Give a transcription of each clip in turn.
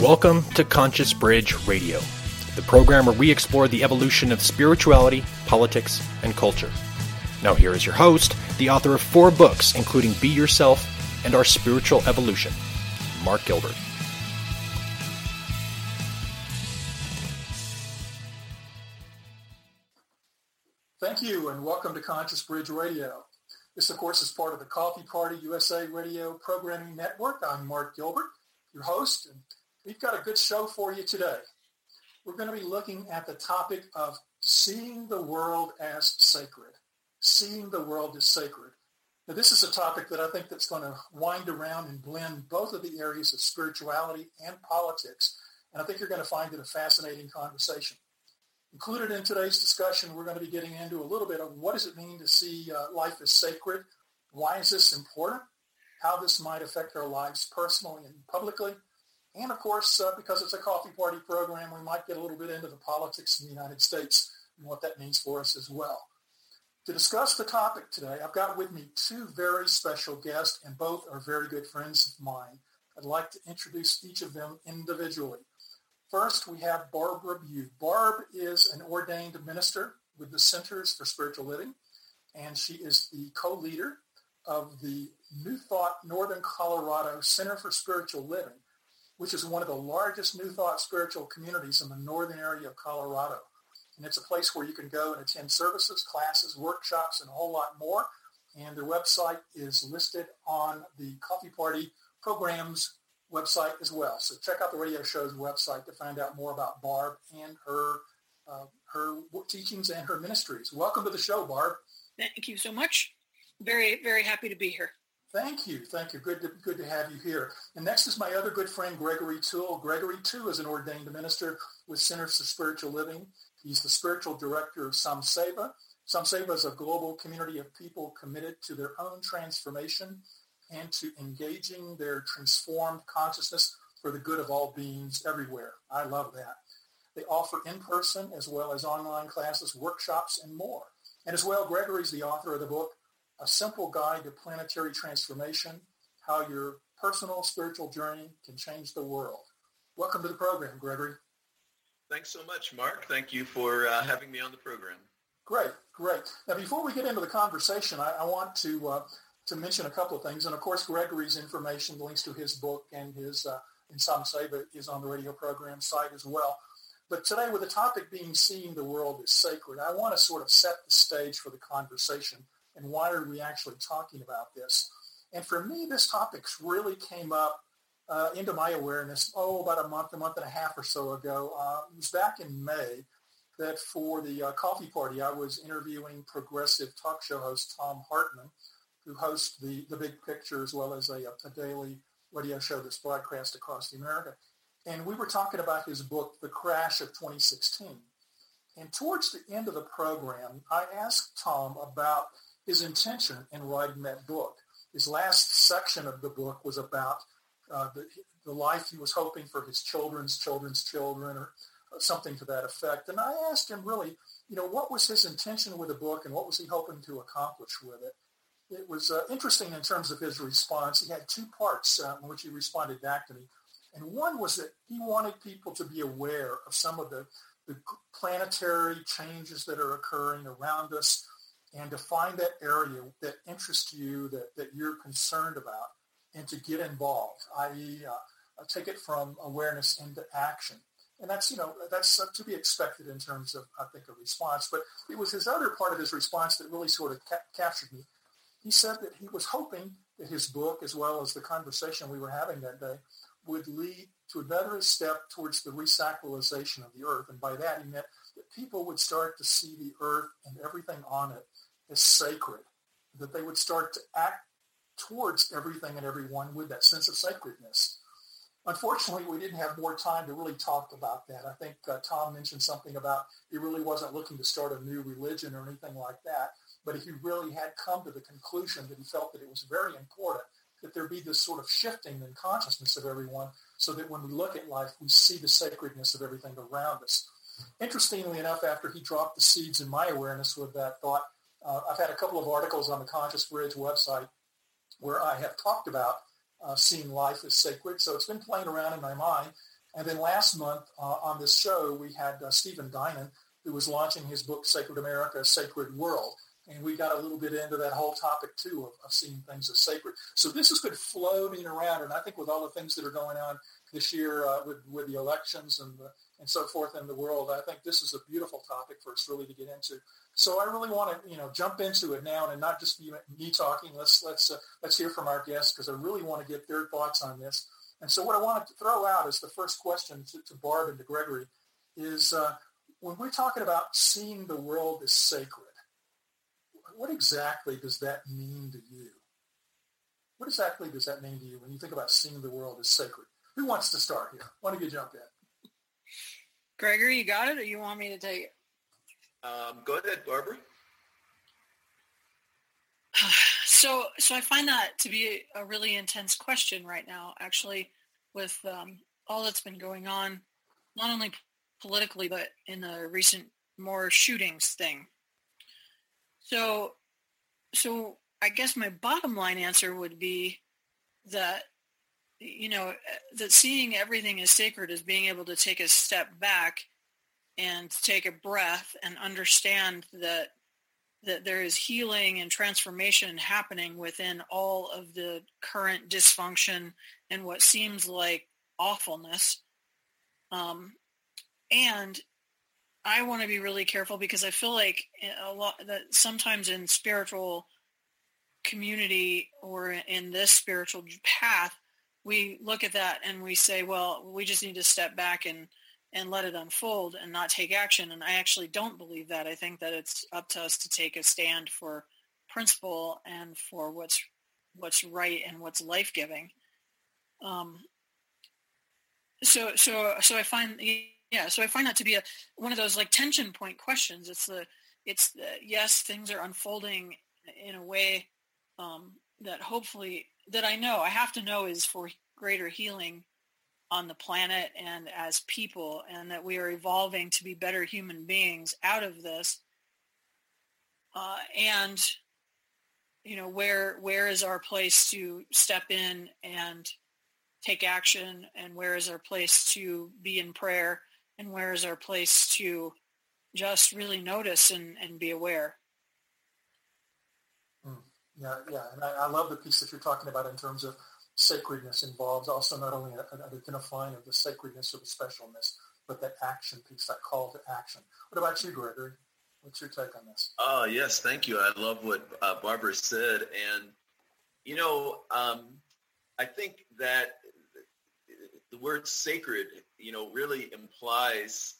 Welcome to Conscious Bridge Radio, the program where we explore the evolution of spirituality, politics, and culture. Now here is your host, the author of 4 books, including Be Yourself and Our Spiritual Evolution, Mark Gilbert. Thank you, and welcome to Conscious Bridge Radio. This, of course, is part of the Coffee Party USA Radio Programming Network. I'm Mark Gilbert, your host, and we've got a good show for you today. We're going to be looking at the topic of seeing the world as sacred. Seeing the world as sacred. Now, this is a topic that I think that's going to wind around and blend both of the areas of spirituality and politics, and I think you're going to find it a fascinating conversation. Included in today's discussion, we're going to be getting into a little bit of what does it mean to see life as sacred? Why is this important? How this might affect our lives personally and publicly. And of course, because it's a coffee party program, we might get a little bit into the politics in the United States and what that means for us as well. To discuss the topic today, I've got with me 2 very special guests, and both are very good friends of mine. I'd like to introduce each of them individually. First, we have Barbara Bugh. Barb is an ordained minister with the Centers for Spiritual Living, and she is the co-leader of the New Thought Northern Colorado Center for Spiritual Living, which is one of the largest New Thought spiritual communities in the northern area of Colorado. And it's a place where you can go and attend services, classes, workshops, and a whole lot more. And their website is listed on the Coffee Party Programs website as well. So check out the radio show's website to find out more about Barb and her teachings and her ministries. Welcome to the show, Barb. Thank you so much. Very, very happy to be here. Thank you. Good to have you here. And next is my other good friend, Gregory Toole. Gregory, too, is an ordained minister with Centers for Spiritual Living. He's the spiritual director of Samseva. Samseva is a global community of people committed to their own transformation and to engaging their transformed consciousness for the good of all beings everywhere. I love that. They offer in-person as well as online classes, workshops, and more. And as well, Gregory's the author of the book, A Simple Guide to Planetary Transformation, How Your Personal Spiritual Journey Can Change the World. Welcome to the program, Gregory. Thanks so much, Mark. Thank you for having me on the program. Great. Now, before we get into the conversation, I want to mention a couple of things. And, of course, Gregory's information, links to his book and his in Samseva is on the radio program site as well. But today, with the topic being seeing the world as sacred, I want to sort of set the stage for the conversation. And why are we actually talking about this? And for me, this topic really came up into my awareness, about a month and a half or so ago. It was back in May that for the coffee party, I was interviewing progressive talk show host Thom Hartmann, who hosts the Big Picture as well as a daily radio show that's broadcast across the America. And we were talking about his book, The Crash of 2016. And towards the end of the program, I asked Thom about his intention in writing that book. His last section of the book was about the life he was hoping for his children's children, or something to that effect. And I asked him really, what was his intention with the book and what was he hoping to accomplish with it? It was interesting in terms of his response. He had 2 parts in which he responded back to me. And one was that he wanted people to be aware of some of the planetary changes that are occurring around us, and to find that area that interests you, that you're concerned about, and to get involved, i.e. Take it from awareness into action. And that's to be expected in terms of, I think, a response. But it was his other part of his response that really sort of captured me. He said that he was hoping that his book, as well as the conversation we were having that day, would lead to another step towards the resacralization of the earth. And by that, he meant that people would start to see the earth and everything on it as sacred, that they would start to act towards everything and everyone with that sense of sacredness. Unfortunately, we didn't have more time to really talk about that. I think Thom mentioned something about he really wasn't looking to start a new religion or anything like that, but he really had come to the conclusion that he felt that it was very important that there be this sort of shifting in consciousness of everyone so that when we look at life, we see the sacredness of everything around us. Interestingly enough, after he dropped the seeds in my awareness with that thought, I've had a couple of articles on the Conscious Bridge website where I have talked about seeing life as sacred. So it's been playing around in my mind. And then last month on this show, we had Stephen Dinan, who was launching his book, Sacred America, Sacred World. And we got a little bit into that whole topic, too, of seeing things as sacred. So this has been floating around. And I think with all the things that are going on this year with the elections and so forth in the world, I think this is a beautiful topic for us really to get into. So I really want to, jump into it now and not just me talking. Let's hear from our guests, because I really want to get their thoughts on this. And so what I want to throw out as the first question to Barb and to Gregory is when we're talking about seeing the world as sacred, what exactly does that mean to you? What exactly does that mean to you when you think about seeing the world as sacred? Who wants to start here? Why don't you jump in? Gregory, you got it, or you want me to take it? Go ahead, Barbara. So I find that to be a really intense question right now, actually, with all that's been going on, not only politically, but in the recent more shootings thing. So I guess my bottom line answer would be that, that seeing everything as sacred is being able to take a step back and take a breath and understand that there is healing and transformation happening within all of the current dysfunction and what seems like awfulness. And I want to be really careful, because I feel like a lot that sometimes in spiritual community or in this spiritual path, we look at that and we say, well, we just need to step back and let it unfold and not take action. And I actually don't believe that. I think that it's up to us to take a stand for principle and for what's right and what's life-giving. So I find that to be one of those like tension point questions. It's the yes, things are unfolding in a way that hopefully, that I know, I have to know is for greater healing on the planet and as people, and that we are evolving to be better human beings out of this. And where is our place to step in and take action, and where is our place to be in prayer, and where is our place to just really notice and be aware. Yeah, and I love the piece that you're talking about in terms of sacredness involves also not only an identifying of the sacredness or the specialness, but that action piece, that call to action. What about you, Gregory? What's your take on this? Oh, yes, thank you. I love what Barbara said. And, I think that the word sacred, really implies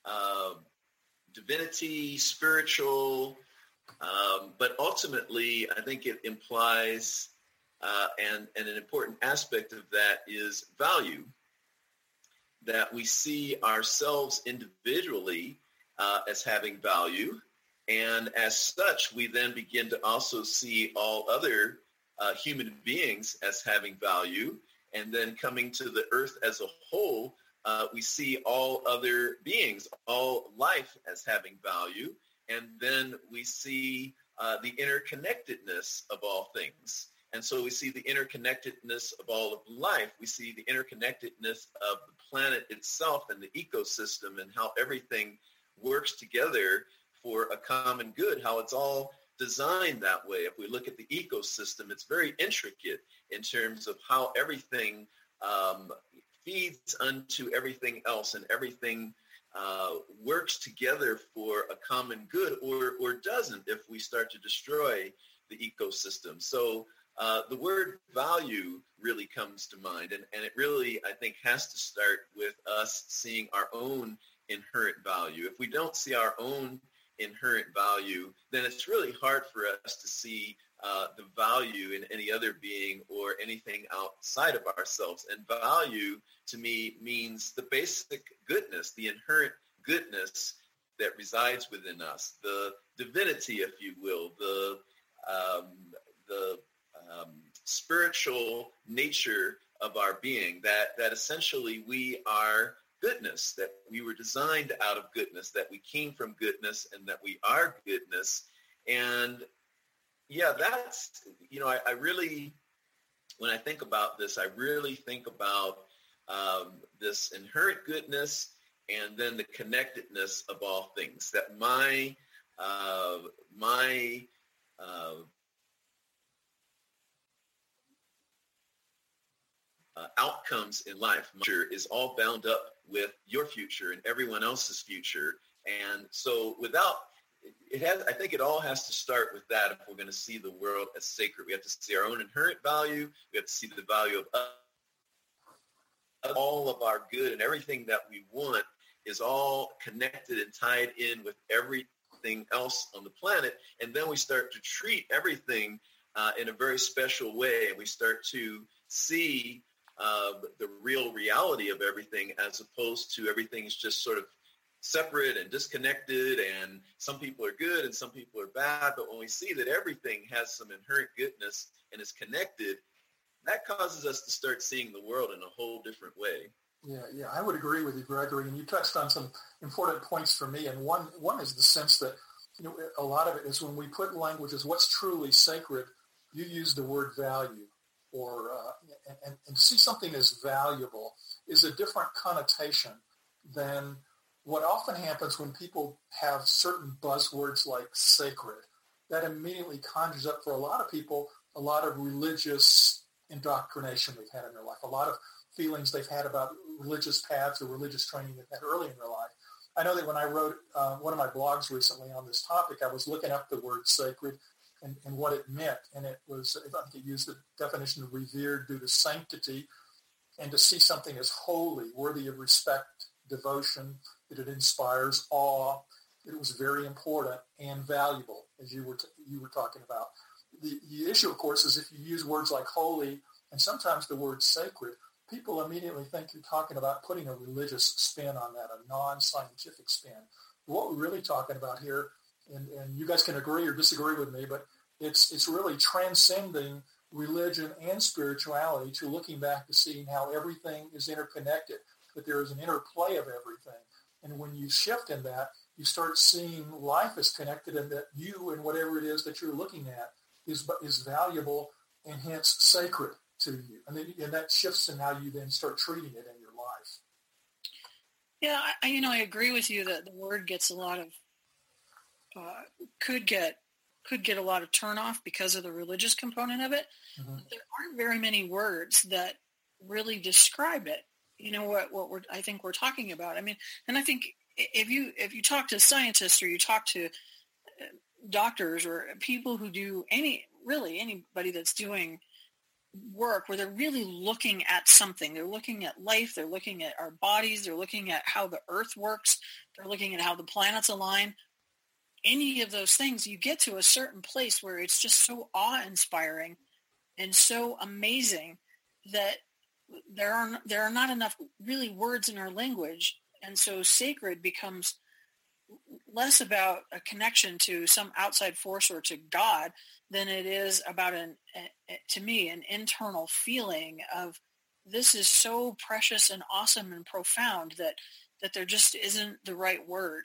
divinity, spiritual, but ultimately I think it implies, and an important aspect of that is value, that we see ourselves individually as having value. And as such, we then begin to also see all other human beings as having value. And then coming to the earth as a whole, we see all other beings, all life as having value. And then we see the interconnectedness of all things. And so we see the interconnectedness of all of life. We see the interconnectedness of the planet itself and the ecosystem, and how everything works together for a common good, how it's all designed that way. If we look at the ecosystem, it's very intricate in terms of how everything feeds unto everything else, and everything works together for a common good, or doesn't if we start to destroy the ecosystem. So the word value really comes to mind, and it really, I think, has to start with us seeing our own inherent value. If we don't see our own inherent value, then it's really hard for us to see the value in any other being or anything outside of ourselves. And value, to me, means the basic goodness, the inherent goodness that resides within us, the divinity, if you will, the spiritual nature of our being, that essentially we are goodness, that we were designed out of goodness, that we came from goodness, and that we are goodness. And yeah, that's, I really, when I think about this, I really think about this inherent goodness, and then the connectedness of all things. That my outcomes in life is all bound up with your future and everyone else's future. And so I think it all has to start with that if we're going to see the world as sacred. We have to see our own inherent value. We have to see the value of all of our good, and everything that we want is all connected and tied in with everything else on the planet. And then we start to treat everything in a very special way, and we start to see the real reality of everything, as opposed to everything is just sort of separate and disconnected, and some people are good and some people are bad. But when we see that everything has some inherent goodness and is connected, that causes us to start seeing the world in a whole different way. Yeah, I would agree with you, Gregory. And you touched on some important points for me. And one is the sense that, a lot of it is when we put language as what's truly sacred, you use the word value, or and to see something as valuable is a different connotation than what often happens when people have certain buzzwords like sacred. That immediately conjures up for a lot of people a lot of religious indoctrination they've had in their life, a lot of feelings they've had about religious paths or religious training they've had early in their life. I know that when I wrote one of my blogs recently on this topic, I was looking up the word sacred and what it meant. And it was, I think it used the definition of revered due to sanctity, and to see something as holy, worthy of respect, devotion, that it inspires awe, that it was very important and valuable, as you were talking about. The issue, of course, is if you use words like holy and sometimes the word sacred, people immediately think you're talking about putting a religious spin on that, a non-scientific spin. What we're really talking about here, and you guys can agree or disagree with me, but it's really transcending religion and spirituality to looking back to seeing how everything is interconnected, that there is an interplay of everything. And when you shift in that, you start seeing life as connected, and that you and whatever it is that you're looking at is valuable and hence sacred to you. And that shifts in how you then start treating it in your life. Yeah, I agree with you that the word gets a lot of, could get a lot of turnoff because of the religious component of it. Mm-hmm. There aren't very many words that really describe it. What I think we're talking about. I mean, and I think if you talk to scientists, or you talk to doctors, or people who do anybody that's doing work where they're really looking at something, they're looking at life, they're looking at our bodies, they're looking at how the earth works, they're looking at how the planets align, any of those things, you get to a certain place where it's just so awe-inspiring and so amazing that there are not enough really words in our language. And so sacred becomes less about a connection to some outside force or to God than it is about to me, an internal feeling of this is so precious and awesome and profound that there just isn't the right word.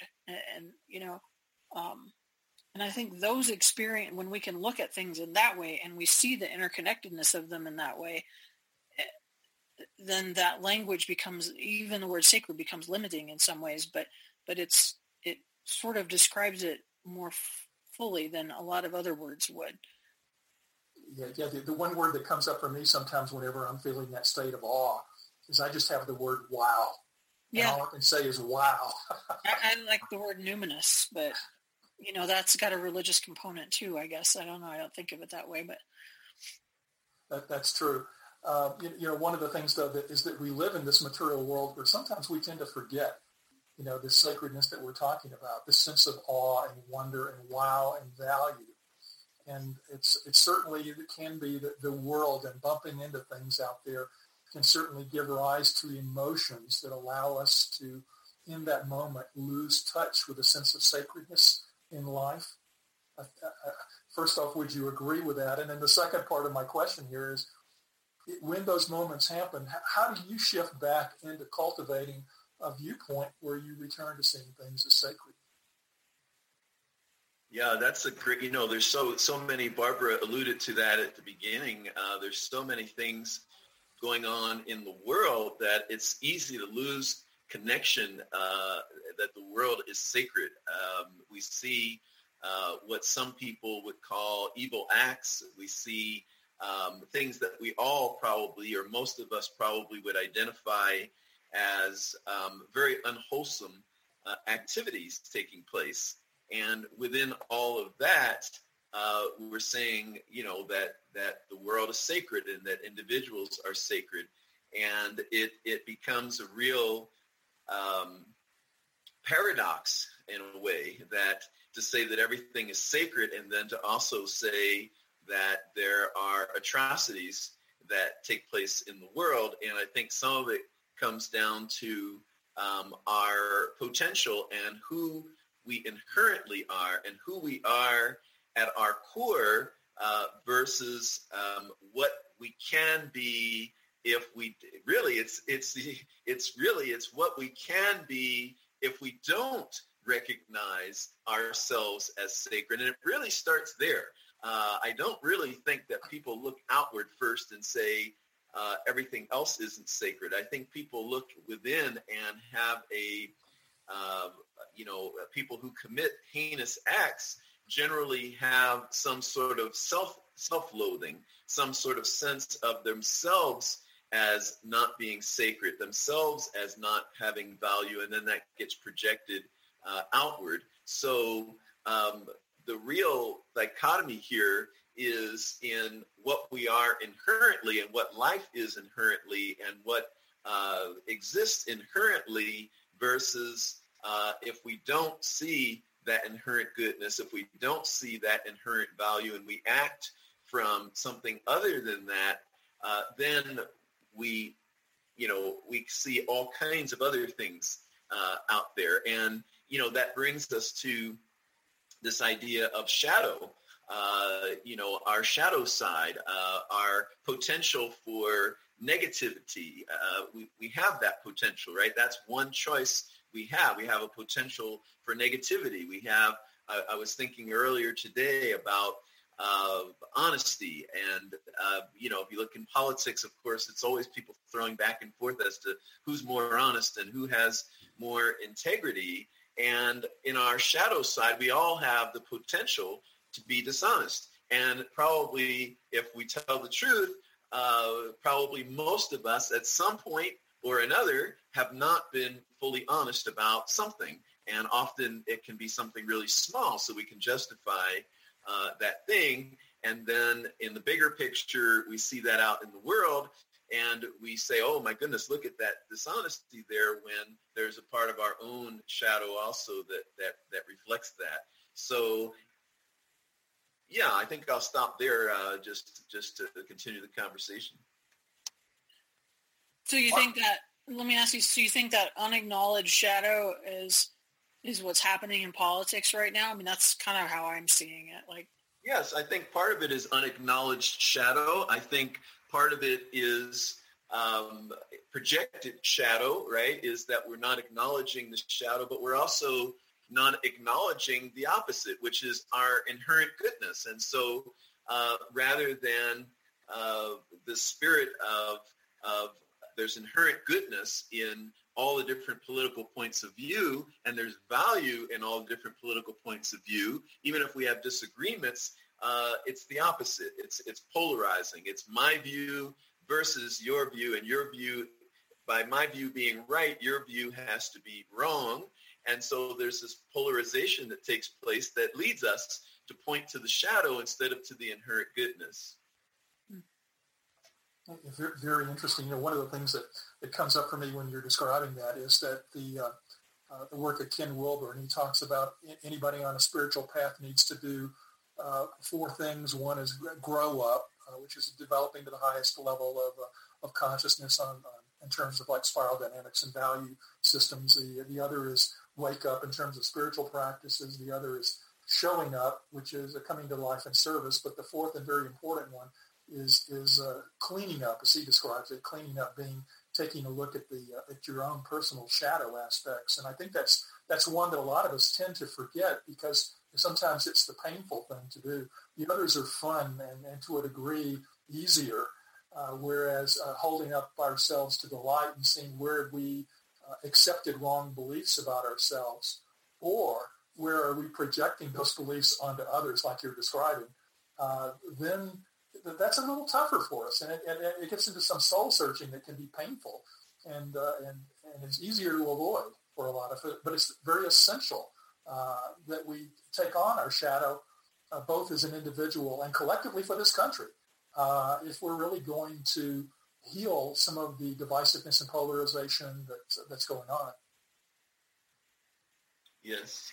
And I think those experience, when we can look at things in that way and we see the interconnectedness of them in that way, then that language becomes, even the word sacred becomes limiting in some ways, but it sort of describes it more fully than a lot of other words would. Yeah. The one word that comes up for me sometimes whenever I'm feeling that state of awe is I just have the word wow. Yeah. And all I can say is wow. I like the word numinous, but that's got a religious component too, I guess. I don't know. I don't think of it that way, but that's true. One of the things, though, is that we live in this material world where sometimes we tend to forget, this sacredness that we're talking about, this sense of awe and wonder and wow and value. And it can be that the world and bumping into things out there can certainly give rise to emotions that allow us to, in that moment, lose touch with a sense of sacredness in life. First off, would you agree with that? And then the second part of my question here is, when those moments happen, how do you shift back into cultivating a viewpoint where you return to seeing things as sacred? Yeah, that's a great, there's so many, Barbara alluded to that at the beginning. There's so many things going on in the world that it's easy to lose connection that the world is sacred. We see what some people would call evil acts. We see things that we all probably, or most of us probably, would identify as very unwholesome activities taking place. And within all of that, we're saying, that the world is sacred and that individuals are sacred. And it becomes a real paradox in a way, that to say that everything is sacred and then to also say that there are atrocities that take place in the world. And I think some of it comes down to our potential and who we inherently are and who we are at our core versus what we can be if we really it's what we can be if we don't recognize ourselves as sacred. And it really starts there. I don't really think that people look outward first and say everything else isn't sacred. I think people look within and have people who commit heinous acts generally have some sort of self-loathing, some sort of sense of themselves as not being sacred, themselves as not having value, and then that gets projected outward. So the real dichotomy here is in what we are inherently and what life is inherently and what exists inherently versus if we don't see that inherent goodness, if we don't see that inherent value and we act from something other than that, then we see all kinds of other things out there. And, that brings us to this idea of shadow, our shadow side, our potential for negativity. We have that potential, right? That's one choice we have. We have a potential for negativity. We have, I was thinking earlier today about honesty. And, if you look in politics, of course, it's always people throwing back and forth as to who's more honest and who has more integrity. And in our shadow side, we all have the potential to be dishonest. And probably, if we tell the truth, probably most of us at some point or another have not been fully honest about something. And often it can be something really small, so we can justify that thing. And then in the bigger picture, we see that out in the world and we say, oh my goodness, look at that dishonesty there, when there's a part of our own shadow also that reflects that. So yeah, I think I'll stop there just to continue the conversation. So you think that, let me ask you, so you think that unacknowledged shadow is what's happening in politics right now? I mean, that's kind of how I'm seeing it. Yes, I think part of it is unacknowledged shadow. I think part of it is projected shadow, right? Is that we're not acknowledging the shadow, but we're also not acknowledging the opposite, which is our inherent goodness. And so rather than the spirit of there's inherent goodness in all the different political points of view, and there's value in all the different political points of view, even if we have disagreements, it's the opposite. It's polarizing. It's my view versus your view, and your view, by my view being right, your view has to be wrong. And so there's this polarization that takes place that leads us to point to the shadow instead of to the inherent goodness. Very, very interesting. One of the things that comes up for me when you're describing that is that the work of Ken Wilber, he talks about anybody on a spiritual path needs to do 4 things. One is grow up, which is developing to the highest level of consciousness in terms of like spiral dynamics and value systems. The other is wake up in terms of spiritual practices. The other is showing up, which is coming to life in service. But the fourth and very important one is cleaning up, as he describes it. Cleaning up being taking a look at at your own personal shadow aspects. And I think that's one that a lot of us tend to forget because sometimes it's the painful thing to do. The others are fun and to a degree easier. whereas holding up ourselves to the light and seeing where we accepted wrong beliefs about ourselves, or where are we projecting those beliefs onto others like you're describing, then that's a little tougher for us. And it gets into some soul searching that can be painful and it's easier to avoid for a lot of it. But it's very essential that we take on our shadow, both as an individual and collectively for this country, if we're really going to heal some of the divisiveness and polarization that's going on. Yes.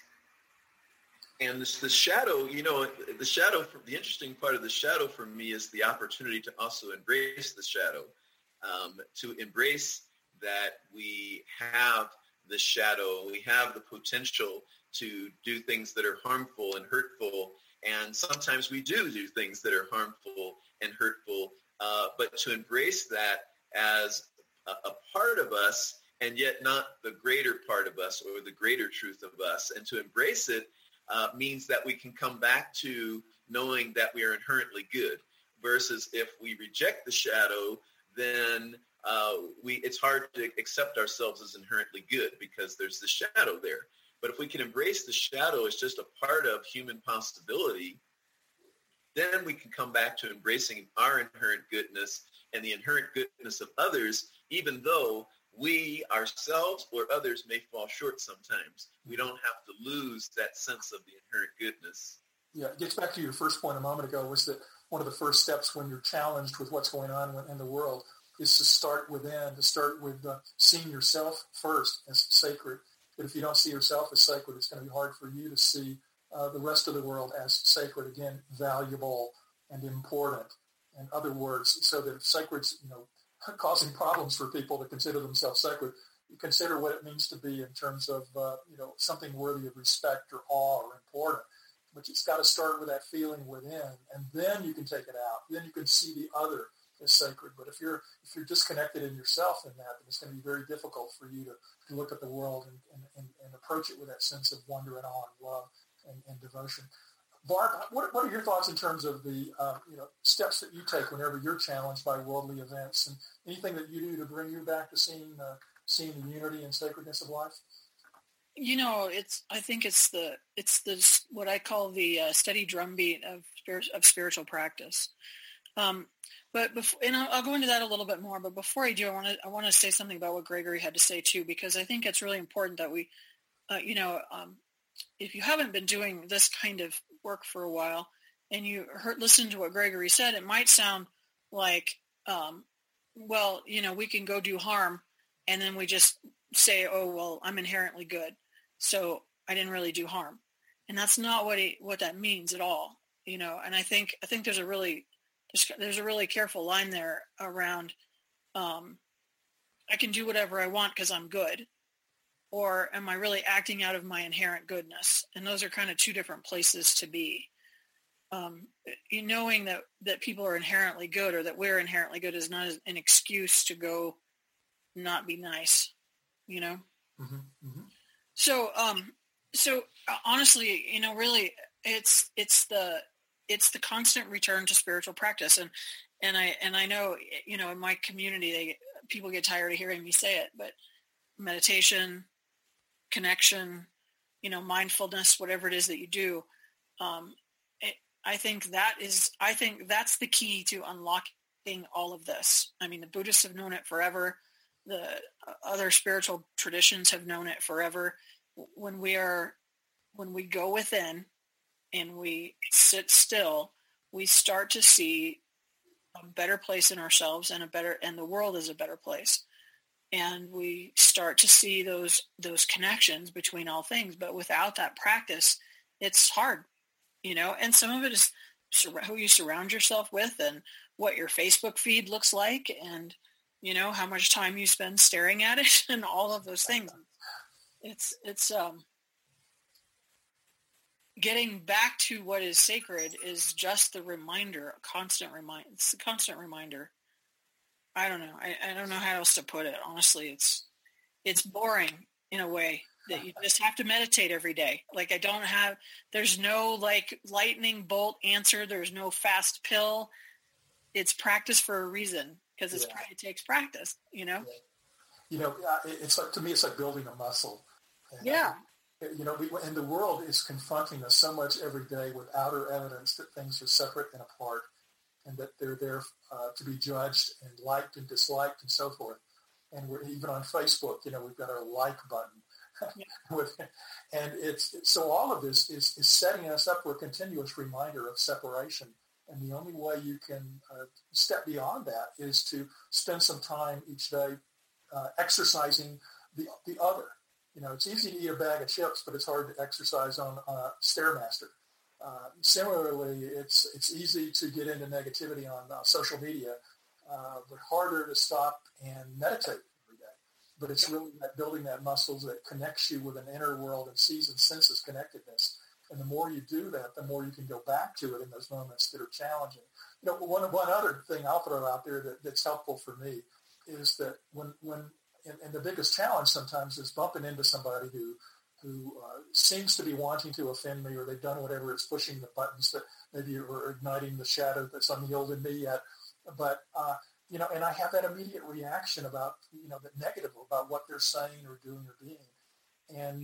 And the shadow, the interesting part of the shadow for me is the opportunity to also embrace the shadow, to embrace that we have the shadow, we have the potential to do things that are harmful and hurtful, and sometimes we do things that are harmful and hurtful, but to embrace that as a part of us, and yet not the greater part of us or the greater truth of us, and to embrace it means that we can come back to knowing that we are inherently good, versus if we reject the shadow, then it's hard to accept ourselves as inherently good because there's the shadow there. But if we can embrace the shadow as just a part of human possibility, then we can come back to embracing our inherent goodness and the inherent goodness of others, even though we ourselves or others may fall short sometimes. We don't have to lose that sense of the inherent goodness. Yeah, it gets back to your first point a moment ago, was that one of the first steps when you're challenged with what's going on in the world is to start within, to start with seeing yourself first as sacred. But if you don't see yourself as sacred, it's going to be hard for you to see the rest of the world as sacred, again, valuable and important. In other words, so that if sacred's, causing problems for people to consider themselves sacred, you consider what it means to be in terms of, something worthy of respect or awe or important. But it's got to start with that feeling within, and then you can take it out. Then you can see the other as sacred. But if you're disconnected in yourself in that, then it's going to be very difficult for you to look at the world and approach it with that sense of wonder and awe and love and devotion. Barb, what are your thoughts in terms of the steps that you take whenever you're challenged by worldly events, and anything that you do to bring you back to seeing the unity and sacredness of life? I think it's the what I call the steady drumbeat of spiritual practice. But before, and I'll go into that a little bit more. But before I do, I want to say something about what Gregory had to say too, because I think it's really important that we, if you haven't been doing this kind of work for a while, and you listen to what Gregory said, it might sound like, we can go do harm, and then we just say, oh, well, I'm inherently good, so I didn't really do harm. And that's not what that means at all, And I think there's a really careful line there around, I can do whatever I want because I'm good, or am I really acting out of my inherent goodness? And those are kind of two different places to be. Knowing that people are inherently good, or that we're inherently good, is not an excuse to go not be nice, Mm-hmm. Mm-hmm. So honestly, really, it's the constant return to spiritual practice. And I know, in my community, people get tired of hearing me say it, but meditation, connection, mindfulness, whatever it is that you do, I think that's the key to unlocking all of this. I mean, the Buddhists have known it forever. The other spiritual traditions have known it forever. When we go within and we sit still, we start to see a better place in ourselves and the world is a better place. And we start to see those connections between all things. But without that practice, it's hard, and some of it is who you surround yourself with and what your Facebook feed looks like, and, how much time you spend staring at it and all of those things. It's getting back to what is sacred is just the reminder, it's a constant reminder. I don't know. I don't know how else to put it. Honestly, it's boring in a way that you just have to meditate every day. Like there's no like lightning bolt answer. There's no fast pill. it's practice for a reason, because it takes practice, you know? It's like, to me, it's like building a muscle. And yeah. And the world is confronting us so much every day with outer evidence that things are separate and apart, and that they're there to be judged and liked and disliked and so forth. And we're even on Facebook, we've got our like button. And so all of this is setting us up for a continuous reminder of separation. And the only way you can step beyond that is to spend some time each day exercising the other. It's easy to eat a bag of chips, but it's hard to exercise on Stairmaster. Similarly, it's easy to get into negativity on social media, but harder to stop and meditate every day. But it's really building that muscle that connects you with an inner world and sees and senses connectedness. And the more you do that, the more you can go back to it in those moments that are challenging. One other thing I'll throw out there that's helpful for me is that when and the biggest challenge sometimes is bumping into somebody who seems to be wanting to offend me, or they've done whatever is pushing the buttons that maybe are igniting the shadow that's unhealed in me yet. But, and I have that immediate reaction about, the negative about what they're saying or doing or being. And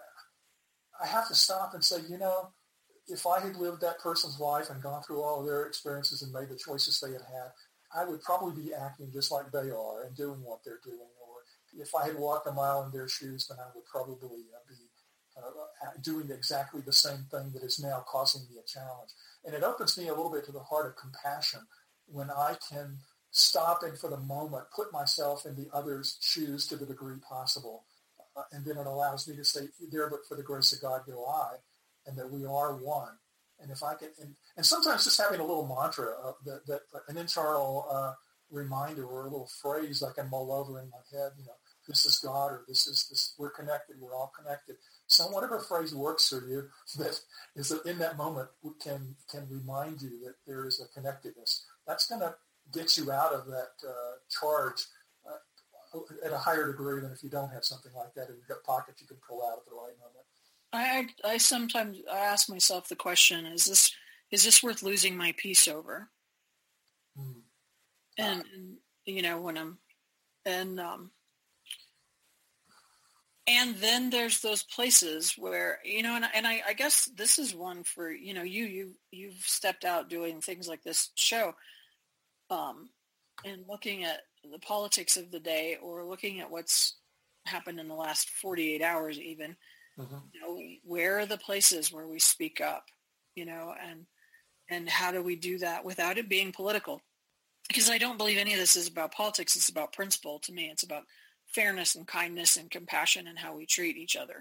I have to stop and say, if I had lived that person's life and gone through all of their experiences and made the choices they had, I would probably be acting just like they are and doing what they're doing. Or if I had walked a mile in their shoes, then I would probably be doing exactly the same thing that is now causing me a challenge. And it opens me a little bit to the heart of compassion when I can stop and for the moment put myself in the other's shoes to the degree possible. And then it allows me to say, there but for the grace of God go I, and that we are one. And if I can, and sometimes just having a little mantra, that an internal reminder or a little phrase I can mull over in my head, this is God, or this, we're connected, we're all connected. So whatever phrase works for you, that is that in that moment can remind you that there is a connectedness. That's going to get you out of that charge at a higher degree than if you don't have something like that in your pocket you can pull out at the right moment. I sometimes ask myself the question: is this worth losing my peace over? And when I'm and then there's those places where and I guess this is one for you've stepped out doing things like this show, and looking at the politics of the day, or looking at what's happened in the last 48 hours even. Where are the places where we speak up, and how do we do that without it being political? Because I don't believe any of this is about politics. It's about principle. To me, it's about fairness and kindness and compassion and how we treat each other.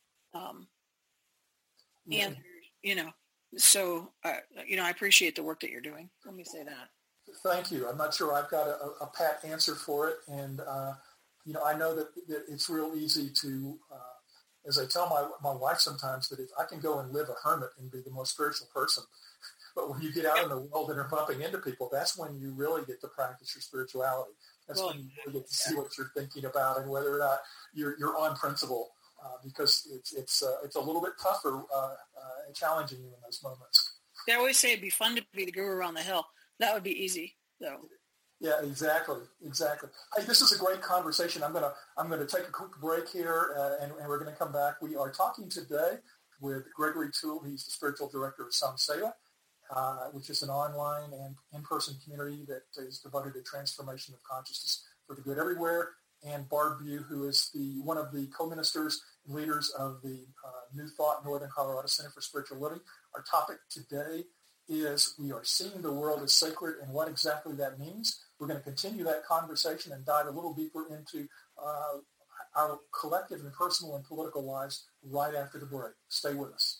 And, so, I appreciate the work that you're doing. Let me say that. Thank you. I'm not sure I've got a pat answer for it. And, I know that it's real easy to, as I tell my wife sometimes, that if I can go and live a hermit and be the most spiritual person, but when you get out in the world and are bumping into people, that's when you really get to practice your spirituality. That's when you really get to see what you're thinking about and whether or not you're on principle, because it's a little bit tougher and challenging you in those moments. They always say it'd be fun to be the guru on the hill. That would be easy, though. Yeah, exactly. Hey, this is a great conversation. I'm gonna take a quick break here, and we're gonna come back. We are talking today with Gregory Toole. He's the spiritual director of Samseva, which is an online and in-person community that is devoted to transformation of consciousness for the good everywhere. And Barb Bew, who is one of the co-ministers and leaders of the New Thought Northern Colorado Center for Spiritual Living. Our topic today is we are seeing the world as sacred, and what exactly that means. We're going to continue that conversation and dive a little deeper into our collective and personal and political lives right after the break. Stay with us.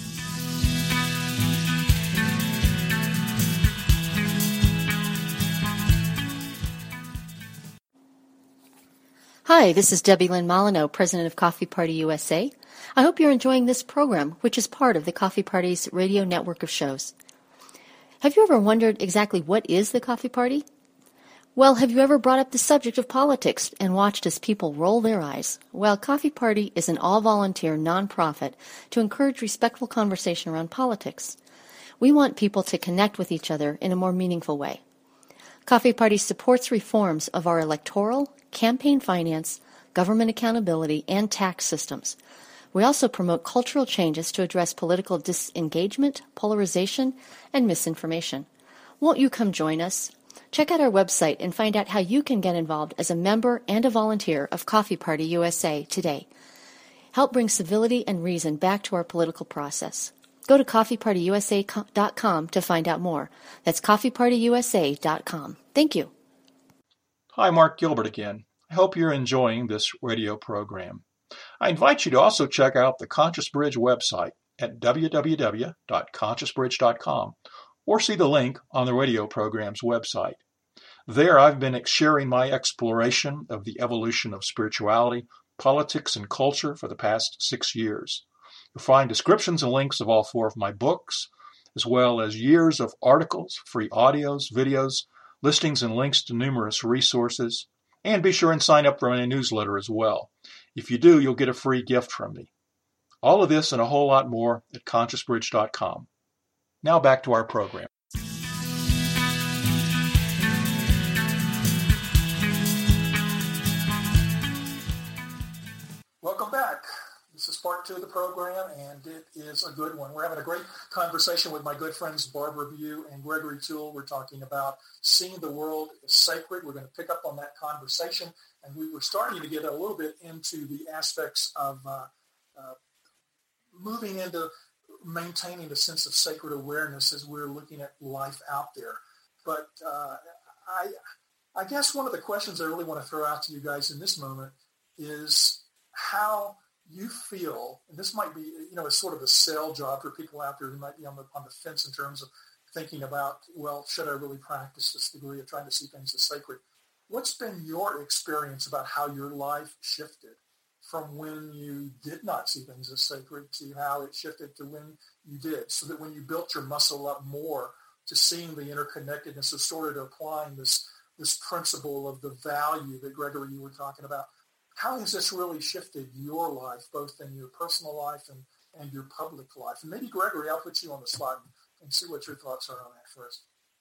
Hi, this is Debbie Lynn Molyneux, president of Coffee Party USA. I hope you're enjoying this program, which is part of the Coffee Party's radio network of shows. Have you ever wondered exactly what is the Coffee Party? Well, have you ever brought up the subject of politics and watched as people roll their eyes? Well, Coffee Party is an all-volunteer nonprofit to encourage respectful conversation around politics. We want people to connect with each other in a more meaningful way. Coffee Party supports reforms of our electoral, campaign finance, government accountability, and tax systems. We also promote cultural changes to address political disengagement, polarization, and misinformation. Won't you come join us? Check out our website and find out how you can get involved as a member and a volunteer of Coffee Party USA today. Help bring civility and reason back to our political process. Go to coffeepartyusa.com to find out more. That's coffeepartyusa.com. Thank you. Hi, Mark Gilbert again. I hope you're enjoying this radio program. I invite you to also check out the Conscious Bridge website at www.consciousbridge.com or see the link on the radio program's website. There I've been sharing my exploration of the evolution of spirituality, politics, and culture for the past 6 years. You'll find descriptions and links of all 4 of my books, as well as years of articles, free audios, videos, listings and links to numerous resources. And be sure and sign up for my newsletter as well. If you do, you'll get a free gift from me. All of this and a whole lot more at ConsciousBridge.com. Now back to our program. Welcome back. This is part 2 of the program, and it is a good one. We're having a great conversation with my good friends Barbara View and Gregory Toole. We're talking about seeing the world as sacred. We're going to pick up on that conversation, and we were starting to get a little bit into the aspects of moving into maintaining a sense of sacred awareness as we're looking at life out there. But I guess one of the questions I really want to throw out to you guys in this moment is how you feel, and this might be, it's sort of a sell job for people out there who might be on the fence in terms of thinking about, well, should I really practice this degree of trying to see things as sacred? What's been your experience about how your life shifted from when you did not see things as sacred to how it shifted to when you did, so that when you built your muscle up more to seeing the interconnectedness of sort of applying this principle of the value that Gregory, you were talking about, how has this really shifted your life, both in your personal life and your public life? And maybe, Gregory, I'll put you on the spot and see what your thoughts are on that first.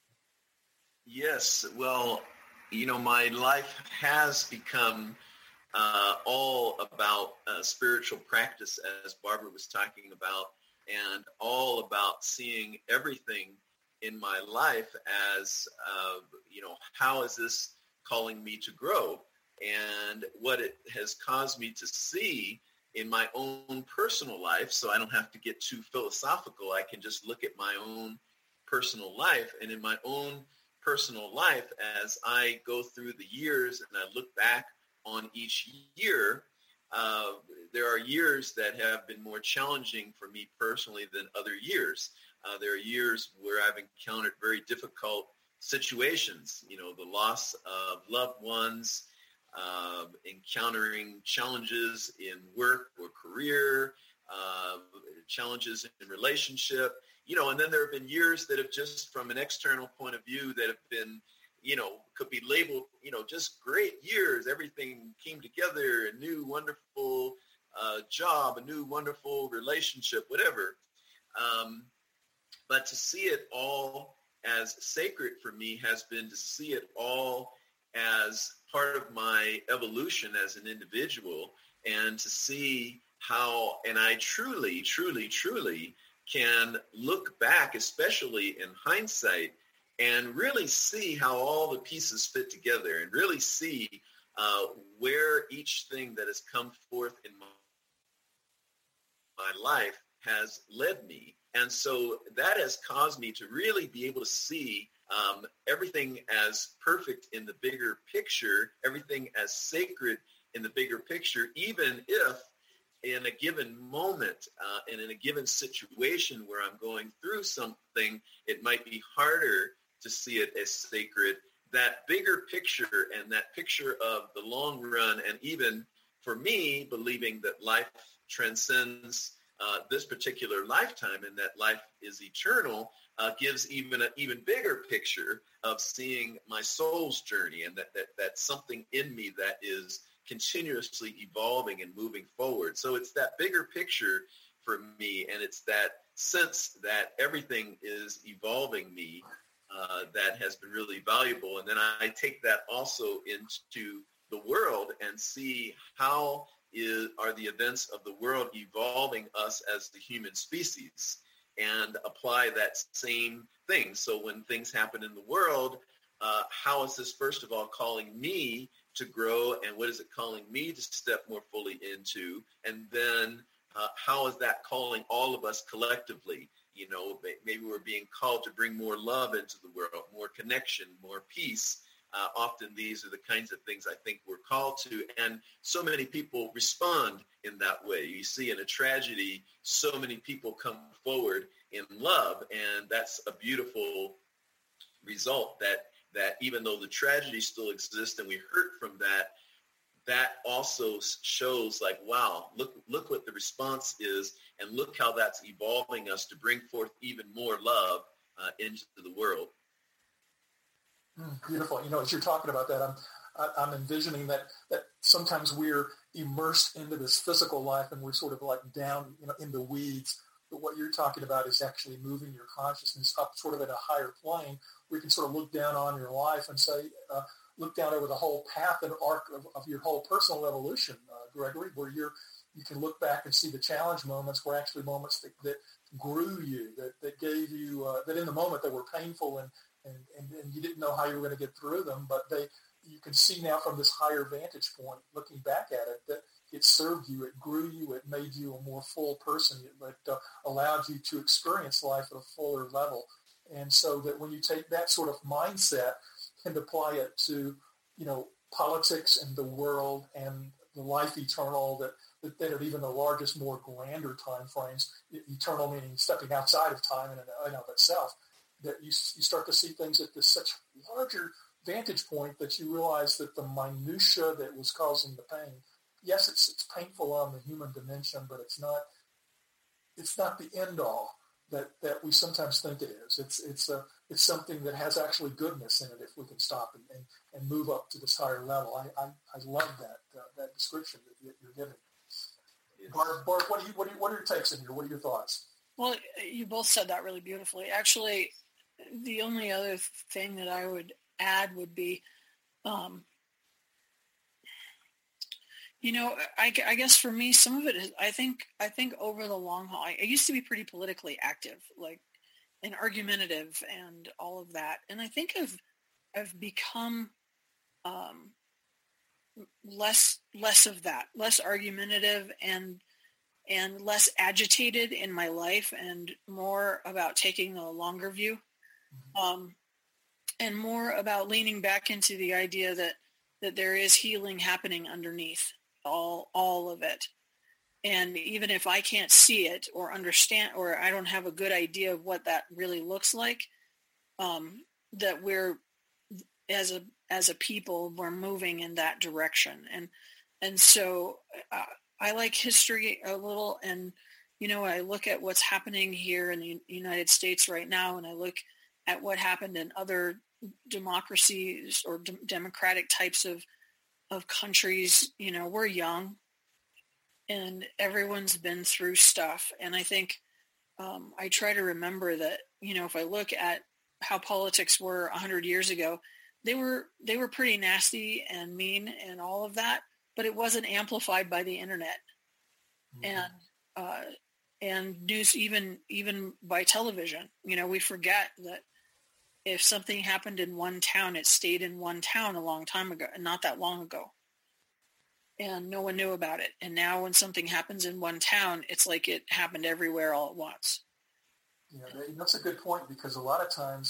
Yes, well, my life has become all about spiritual practice, as Barbara was talking about, and all about seeing everything in my life as, how is this calling me to grow? And what it has caused me to see in my own personal life, so I don't have to get too philosophical. I can just look at my own personal life. And in my own personal life, as I go through the years and I look back on each year, there are years that have been more challenging for me personally than other years. There are years where I've encountered very difficult situations, the loss of loved ones, encountering challenges in work or career, challenges in relationship, and then there have been years that have just from an external point of view that have been, could be labeled, just great years. Everything came together, a new wonderful job, a new wonderful relationship, whatever. But to see it all as sacred for me has been to see it all as part of my evolution as an individual, and to see how, and I truly, truly, truly can look back, especially in hindsight, and really see how all the pieces fit together and really see where each thing that has come forth in my life has led me. And so that has caused me to really be able to see everything as perfect in the bigger picture, everything as sacred in the bigger picture, even if in a given moment and in a given situation where I'm going through something, it might be harder to see it as sacred. That bigger picture and that picture of the long run, and even for me, believing that life transcends this particular lifetime and that life is eternal, gives even an even bigger picture of seeing my soul's journey, and that something in me that is continuously evolving and moving forward. So it's that bigger picture for me, and it's that sense that everything is evolving me that has been really valuable. And then I take that also into the world and see how are the events of the world evolving us as the human species, and apply that same thing. So when things happen in the world, how is this, first of all, calling me to grow, and what is it calling me to step more fully into? And then how is that calling all of us collectively? You know, maybe we're being called to bring more love into the world, more connection, more peace. Often these are the kinds of things I think we're called to, and so many people respond in that way. You see in a tragedy, so many people come forward in love, and that's a beautiful result, that even though the tragedy still exists and we hurt from that, that also shows like, wow, look what the response is, and look how that's evolving us to bring forth even more love into the world. Beautiful. You know, as you're talking about that, I'm envisioning that sometimes we're immersed into this physical life and we're sort of like down, you know, in the weeds. But what you're talking about is actually moving your consciousness up sort of at a higher plane where you can sort of look down on your life and say, look down over the whole path and arc of your whole personal evolution, Gregory, where you can look back and see the challenge moments were actually moments that grew you, that gave you, that in the moment they were painful and you didn't know how you were going to get through them, but you can see now from this higher vantage point, looking back at it, that it served you, it grew you, it made you a more full person, it allowed you to experience life at a fuller level. And so that when you take that sort of mindset and apply it to, you know, politics and the world and the life eternal, that at even the largest, more grander time frames, eternal meaning stepping outside of time in and of itself, that you start to see things at this such larger vantage point that you realize that the minutia that was causing the pain, yes, it's painful on the human dimension, but it's not the end all that we sometimes think it is. It's something that has actually goodness in it if we can stop and move up to this higher level. I love that description that you're giving. Yes. Barb, what are your takes in here? What are your thoughts? Well, you both said that really beautifully. Actually, the only other thing that I would add would be, you know, I guess for me, some of it is, I think over the long haul, I used to be pretty politically active, like, and argumentative and all of that. And I think I've become less of that, less argumentative and less agitated in my life, and more about taking the longer view, and more about leaning back into the idea that there is healing happening underneath all of it. And even if I can't see it or understand, or I don't have a good idea of what that really looks like, that we're, as a people, we're moving in that direction. And so I like history a little, and, you know, I look at what's happening here in the United States right now, and I look at what happened in other democracies or democratic types of countries. You know, we're young and everyone's been through stuff. And I think I try to remember that, you know, if I look at how politics were 100 years ago, they were pretty nasty and mean and all of that, but it wasn't amplified by the internet. Mm-hmm. And news, even by television. You know, we forget that if something happened in one town, it stayed in one town a long time ago, and not that long ago. And no one knew about it. And now when something happens in one town, it's like it happened everywhere all at once. Yeah, that's a good point, because a lot of times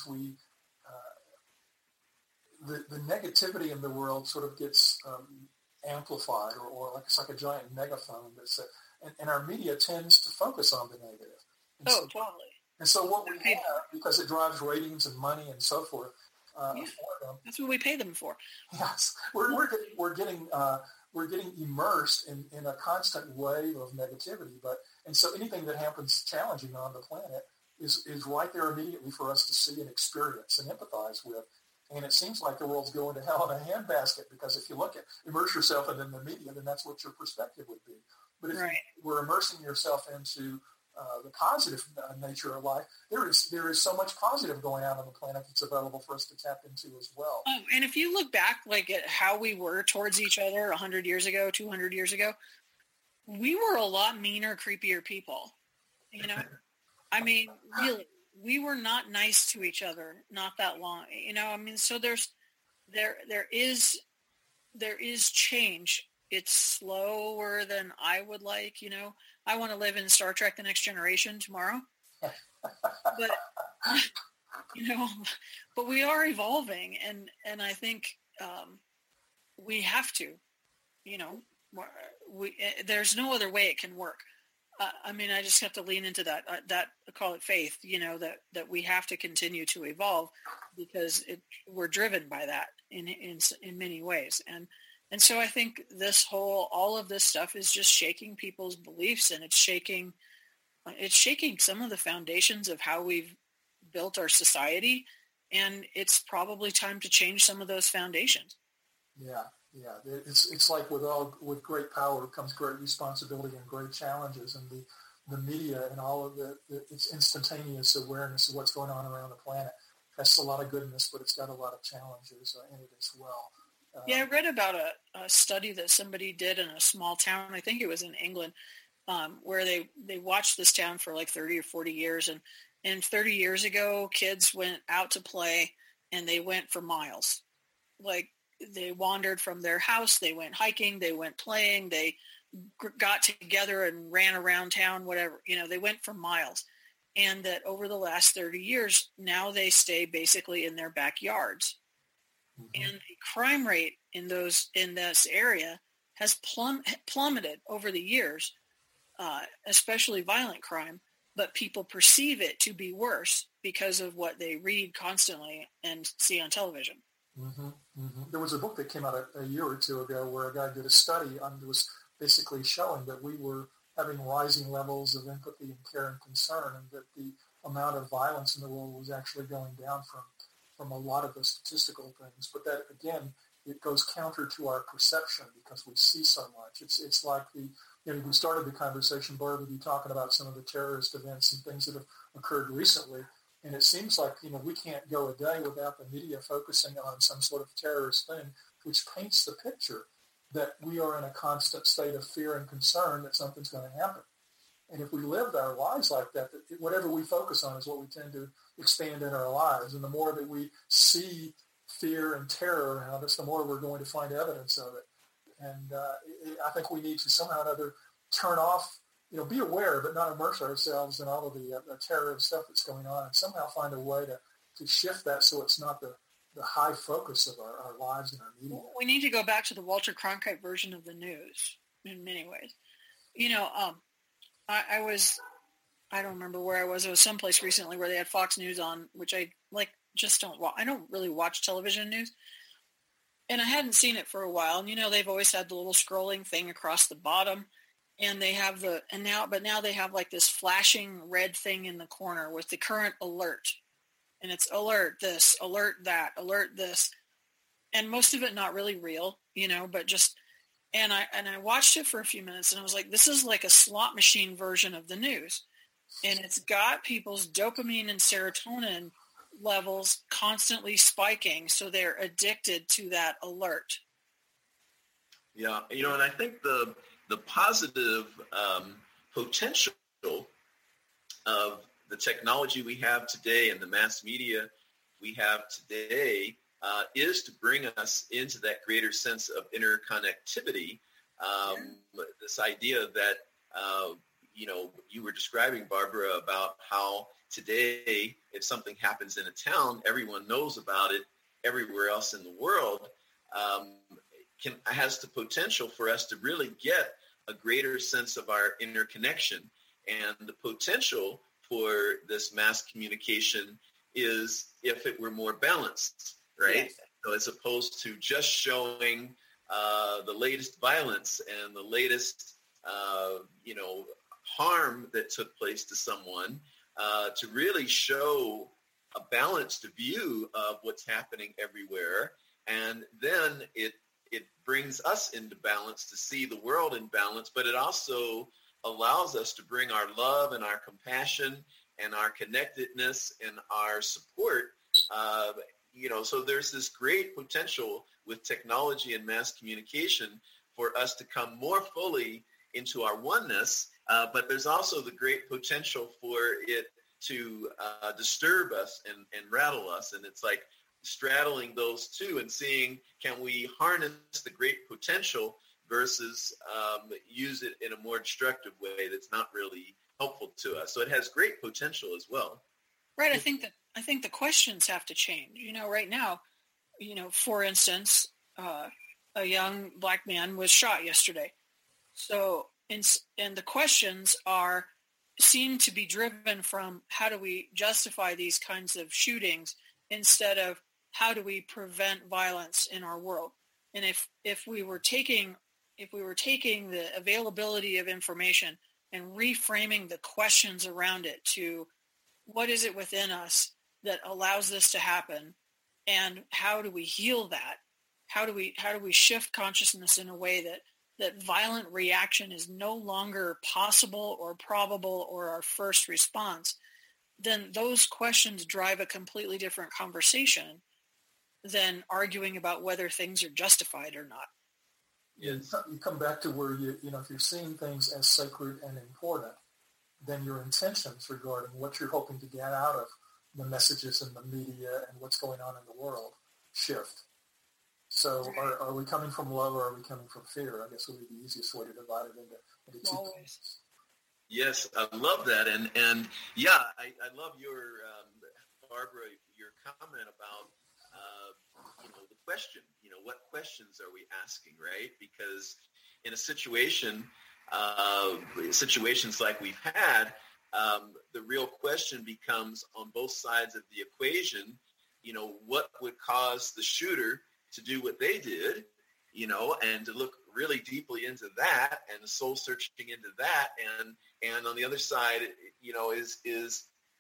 the negativity in the world sort of gets amplified, or like it's like a giant megaphone and our media tends to focus on the negative. And totally. And so what we have, because it drives ratings and money and so forth, for them. That's what we pay them for. Yes, we're getting immersed in a constant wave of negativity. And so anything that happens challenging on the planet is right there immediately for us to see and experience and empathize with. And it seems like the world's going to hell in a handbasket, because if you immerse yourself in the media, then that's what your perspective would be. But if we're immersing yourself into the positive nature of life, there is so much positive going on the planet that's available for us to tap into as well. Oh, and if you look back like at how we were towards each other 100 years ago, 200 years ago, we were a lot meaner, creepier people. You know, I mean, really, we were not nice to each other not that long. You know, I mean, so there is change. It's slower than I would like. You know, I want to live in Star Trek: The Next Generation tomorrow, but you know, but we are evolving, and I think we have to. You know, there's no other way it can work. I mean, I just have to lean into that I call it faith, you know, that we have to continue to evolve because we're driven by that in many ways. And so I think all of this stuff is just shaking people's beliefs, and it's shaking some of the foundations of how we've built our society. And it's probably time to change some of those foundations. Yeah. It's like with great power comes great responsibility and great challenges, and the media and all of its instantaneous awareness of what's going on around the planet has a lot of goodness, but it's got a lot of challenges in it as well. Yeah, I read about a study that somebody did in a small town. I think it was in England, where they watched this town for like 30 or 40 years, and 30 years ago, kids went out to play and they went for miles, like. They wandered from their house, they went hiking, they went playing, they got together and ran around town, whatever, you know, they went for miles. And that over the last 30 years, now they stay basically in their backyards. Mm-hmm. And the crime rate in this area has plummeted over the years, especially violent crime, but people perceive it to be worse because of what they read constantly and see on television. Mm-hmm, mm-hmm. There was a book that came out a year or two ago where a guy did a study on it was basically showing that we were having rising levels of empathy and care and concern, and that the amount of violence in the world was actually going down from a lot of the statistical things. But that, again, it goes counter to our perception because we see so much. It's like we started the conversation, Barb, with you talking about some of the terrorist events and things that have occurred recently. And it seems like, we can't go a day without the media focusing on some sort of terrorist thing, which paints the picture that we are in a constant state of fear and concern that something's going to happen. And if we lived our lives like that, whatever we focus on is what we tend to expand in our lives. And the more that we see fear and terror around us, the more we're going to find evidence of it. And I think we need to somehow or other turn off, be aware, but not immerse ourselves in all of the terror and stuff that's going on, and somehow find a way to shift that so it's not the high focus of our lives and our media. We need to go back to the Walter Cronkite version of the news in many ways. I don't remember where I was. It was someplace recently where they had Fox News on, which I just don't watch. I don't really watch television news. And I hadn't seen it for a while. And, they've always had the little scrolling thing across the bottom. And they have now they have like this flashing red thing in the corner with the current alert. And it's alert this, alert that, alert this. And most of it not really real, but just, and I watched it for a few minutes and I was like, this is like a slot machine version of the news. And it's got people's dopamine and serotonin levels constantly spiking. So they're addicted to that alert. Yeah. And I think the positive potential of the technology we have today and the mass media we have today is to bring us into that greater sense of interconnectivity. This idea that, you were describing, Barbara, about how today, if something happens in a town, everyone knows about it everywhere else in the world. Has the potential for us to really get a greater sense of our interconnection. And the potential for this mass communication is if it were more balanced, right? Yes. So as opposed to just showing the latest violence and the latest, harm that took place to someone, to really show a balanced view of what's happening everywhere. And then it brings us into balance to see the world in balance, but it also allows us to bring our love and our compassion and our connectedness and our support. So there's this great potential with technology and mass communication for us to come more fully into our oneness, but there's also the great potential for it to disturb us and rattle us. And it's like straddling those two and seeing, can we harness the great potential versus use it in a more destructive way that's not really helpful to us. So it has great potential as well. Right. I think the questions have to change. Right now, for instance, a young black man was shot yesterday. So, and the questions seem to be driven from how do we justify these kinds of shootings instead of how do we prevent violence in our world. And if we were taking the availability of information and reframing the questions around it to what is it within us that allows this to happen, and how do we heal that? How do we shift consciousness in a way that violent reaction is no longer possible or probable or our first response? Then those questions drive a completely different conversation than arguing about whether things are justified or not. Yes. You come back to where if you're seeing things as sacred and important, then your intentions regarding what you're hoping to get out of the messages in the media and what's going on in the world shift. So are we coming from love or are we coming from fear? I guess would be the easiest way to divide it into two pieces. Yes, I love that. And yeah, I love your, Barbara, your comment about, the question, what questions are we asking, right? Because in a situations like we've had, the real question becomes on both sides of the equation, what would cause the shooter to do what they did, and to look really deeply into that and soul searching into that. And on the other side, is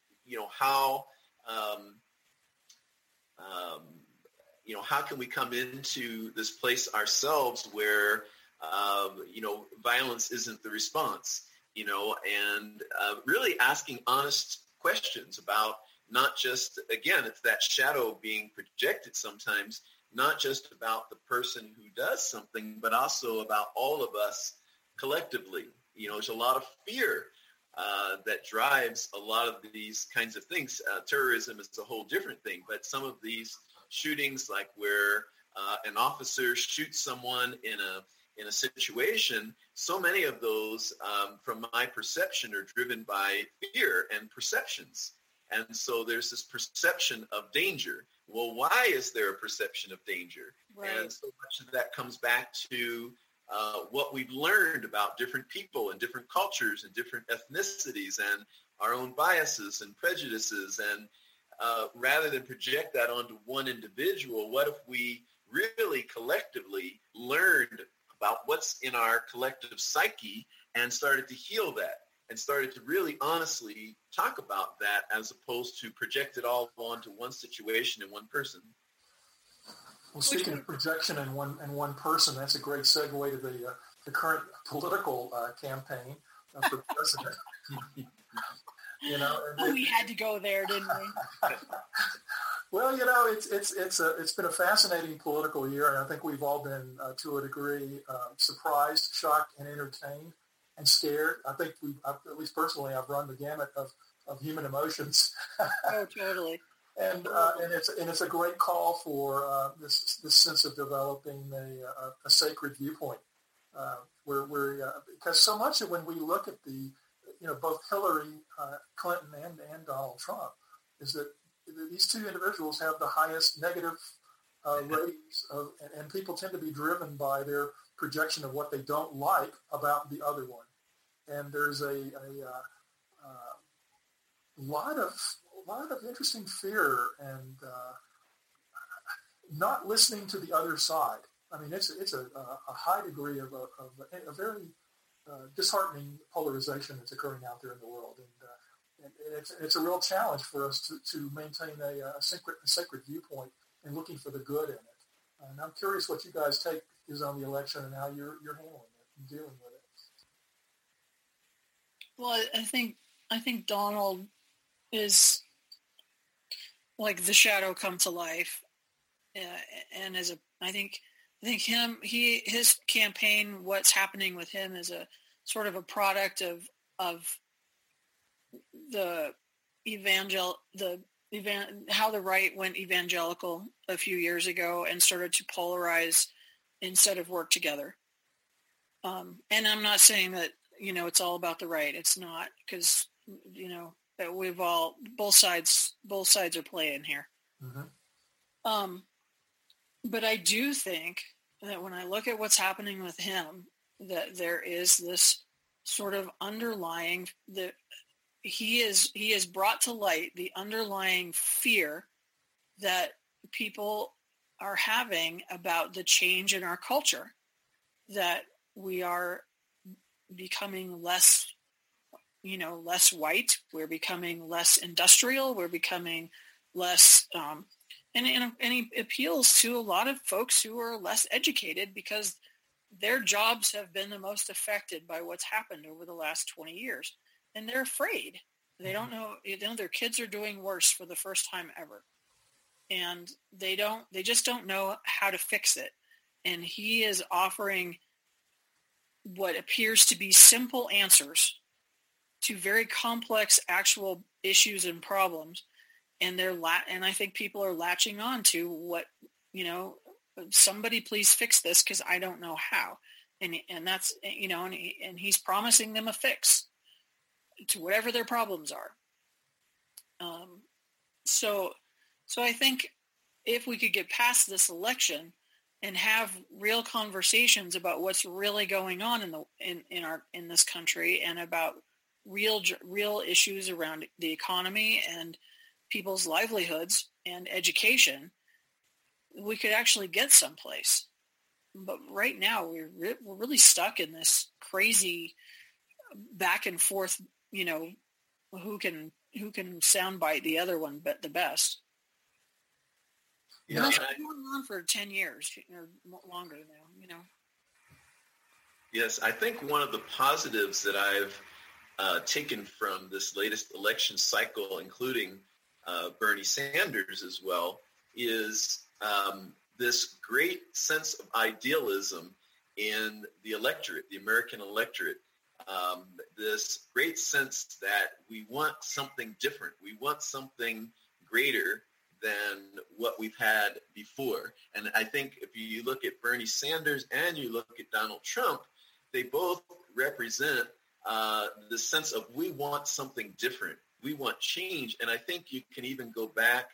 how can we come into this place ourselves where, violence isn't the response, and really asking honest questions about not just, again, it's that shadow being projected sometimes, not just about the person who does something, but also about all of us collectively. There's a lot of fear that drives a lot of these kinds of things. Terrorism is a whole different thing, but some of these shootings, like where an officer shoots someone in a situation, so many of those, from my perception, are driven by fear and perceptions. And so there's this perception of danger. Well, why is there a perception of danger? Right. And so much of that comes back to what we've learned about different people and different cultures and different ethnicities and our own biases and prejudices. And rather than project that onto one individual, what if we really collectively learned about what's in our collective psyche and started to heal that and started to really honestly talk about that, as opposed to project it all onto one situation and one person? Well, speaking of projection and one person, that's a great segue to the current political campaign for president. We had to go there, didn't we? Well, it's been a fascinating political year, and I think we've all been, to a degree, surprised, shocked, and entertained, and scared. I think at least personally, I've run the gamut of human emotions. Oh, totally. And it's a great call for this sense of developing a sacred viewpoint, because so much of when we look at both Hillary Clinton and Donald Trump, is that these two individuals have the highest negative ratings and people tend to be driven by their projection of what they don't like about the other one. And there's a lot of interesting fear and not listening to the other side. I mean, it's a high degree of a very disheartening polarization that's occurring out there in the world, and it's a real challenge for us to maintain a sacred viewpoint and looking for the good in it. And I'm curious what you guys take is on the election and how you're handling it and dealing with it. Well, I think Donald is like the shadow come to life, and I think his campaign, what's happening with him is a sort of a product of the how the right went evangelical a few years ago and started to polarize instead of work together. And I'm not saying that, it's all about the right. It's not, because, that both sides are playing here. Mm-hmm. But I do think that when I look at what's happening with him, that there is this sort of underlying, that he has brought to light the underlying fear that people are having about the change in our culture, that we are becoming less white, we're becoming less industrial, we're becoming less, and he appeals to a lot of folks who are less educated because their jobs have been the most affected by what's happened over the last 20 years. And they're afraid. They don't know, their kids are doing worse for the first time ever. And they just don't know how to fix it. And he is offering what appears to be simple answers to very complex actual issues and problems. And and I think people are latching on to what, somebody please fix this because I don't know how. And that's, and he's promising them a fix to whatever their problems are. So I think if we could get past this election and have real conversations about what's really going on in this country, and about real issues around the economy and people's livelihoods and education, we could actually get someplace. But right now we're really stuck in this crazy back and forth, who can soundbite the other one but the best. Yeah, it's been going on for 10 years or longer now, Yes, I think one of the positives that I've taken from this latest election cycle, including Bernie Sanders as well, is this great sense of idealism in the electorate, the American electorate. This great sense that we want something different. We want something greater than what we've had before. And I think if you look at Bernie Sanders and you look at Donald Trump, they both represent the sense of we want something different. We want change. And I think you can even go back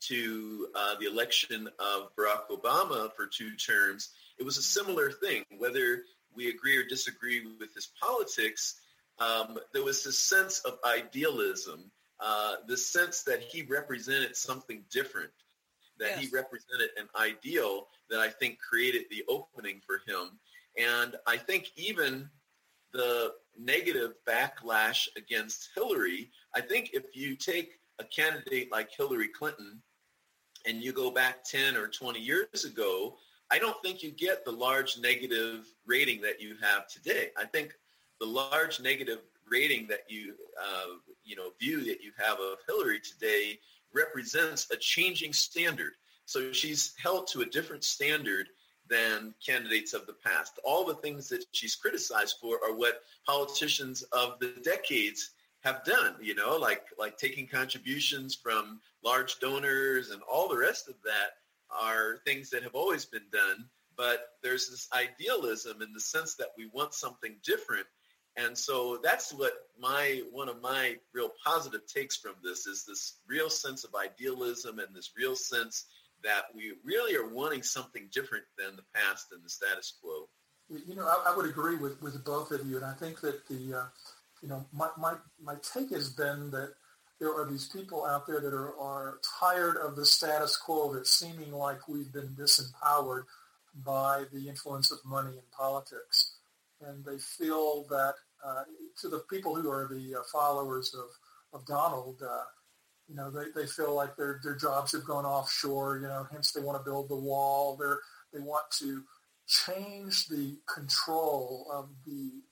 to the election of Barack Obama for 2 terms. It was a similar thing. Whether we agree or disagree with his politics, there was this sense of idealism, the sense that he represented something different, that he represented an ideal that I think created the opening for him. And I think even the negative backlash against Hillary, I think if you take a candidate like Hillary Clinton and you go back 10 or 20 years ago, I don't think you get the large negative rating that you have today. I think the large negative rating that you view that you have of Hillary today represents a changing standard. So she's held to a different standard than candidates of the past. All the things that she's criticized for are what politicians of the decades have done, like taking contributions from large donors, and all the rest of that are things that have always been done. But there's this idealism in the sense that we want something different. And so that's what one of my real positive takes from this is this real sense of idealism and this real sense that we really are wanting something different than the past and the status quo. I would agree with both of you, and I think that my take has been that there are these people out there that are tired of the status quo, that's seeming like we've been disempowered by the influence of money in politics, and they feel that to the people who are the followers of Donald, they feel like their jobs have gone offshore, hence they want to build the wall. They want to change the control of the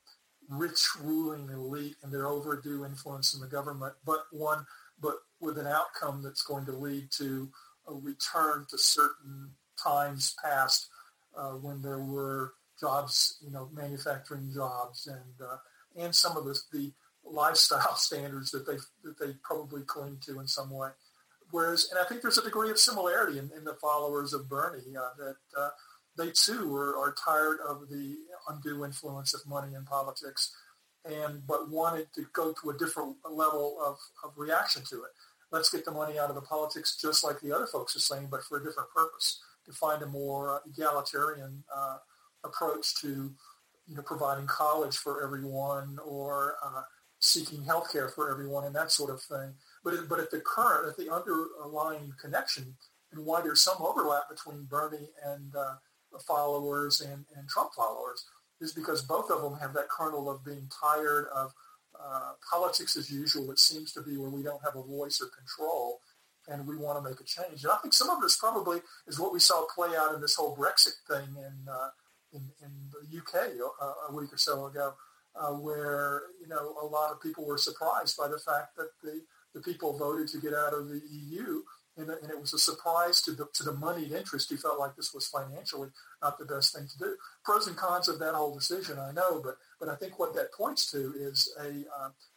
rich ruling elite and their overdue influence in the government, but with an outcome that's going to lead to a return to certain times past when there were jobs, manufacturing jobs, and some of the lifestyle standards that they probably cling to in some way. Whereas, and I think there's a degree of similarity in the followers of Bernie that they too are tired of the undue influence of money in politics, but wanted to go to a different level of reaction to it. Let's get the money out of the politics, just like the other folks are saying, but for a different purpose, to find a more egalitarian approach to providing college for everyone or seeking health care for everyone and that sort of thing. But at the underlying connection and why there's some overlap between Bernie and followers and Trump followers is because both of them have that kernel of being tired of politics as usual. It seems to be where we don't have a voice or control, and we want to make a change. And I think some of this probably is what we saw play out in this whole Brexit thing in the UK a week or so ago, where a lot of people were surprised by the fact that the people voted to get out of the EU, and it was a surprise to the moneyed interest who felt like this was financially not the best thing to do. Pros and cons of that whole decision, I know, but I think what that points to is a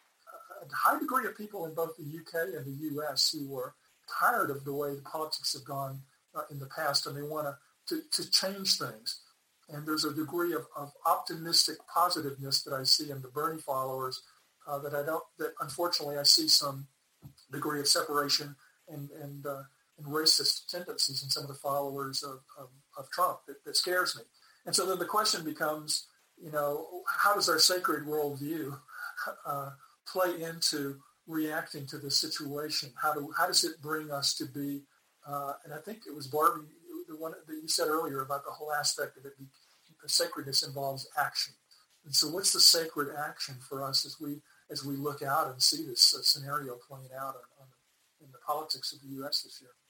high degree of people in both the UK and the US who were tired of the way the politics have gone in the past, and they want to change things. And there's a degree of optimistic positiveness that I see in the Bernie followers that unfortunately I see some degree of separation and racist tendencies in some of the followers of Trump that scares me. And so then the question becomes, how does our sacred worldview play into reacting to the situation? How does it bring us to be, and I think it was Barbie, the one that you said earlier about the whole aspect of it, the sacredness involves action. And so what's the sacred action for us as we look out and see this scenario playing out in the politics of the U.S. this year?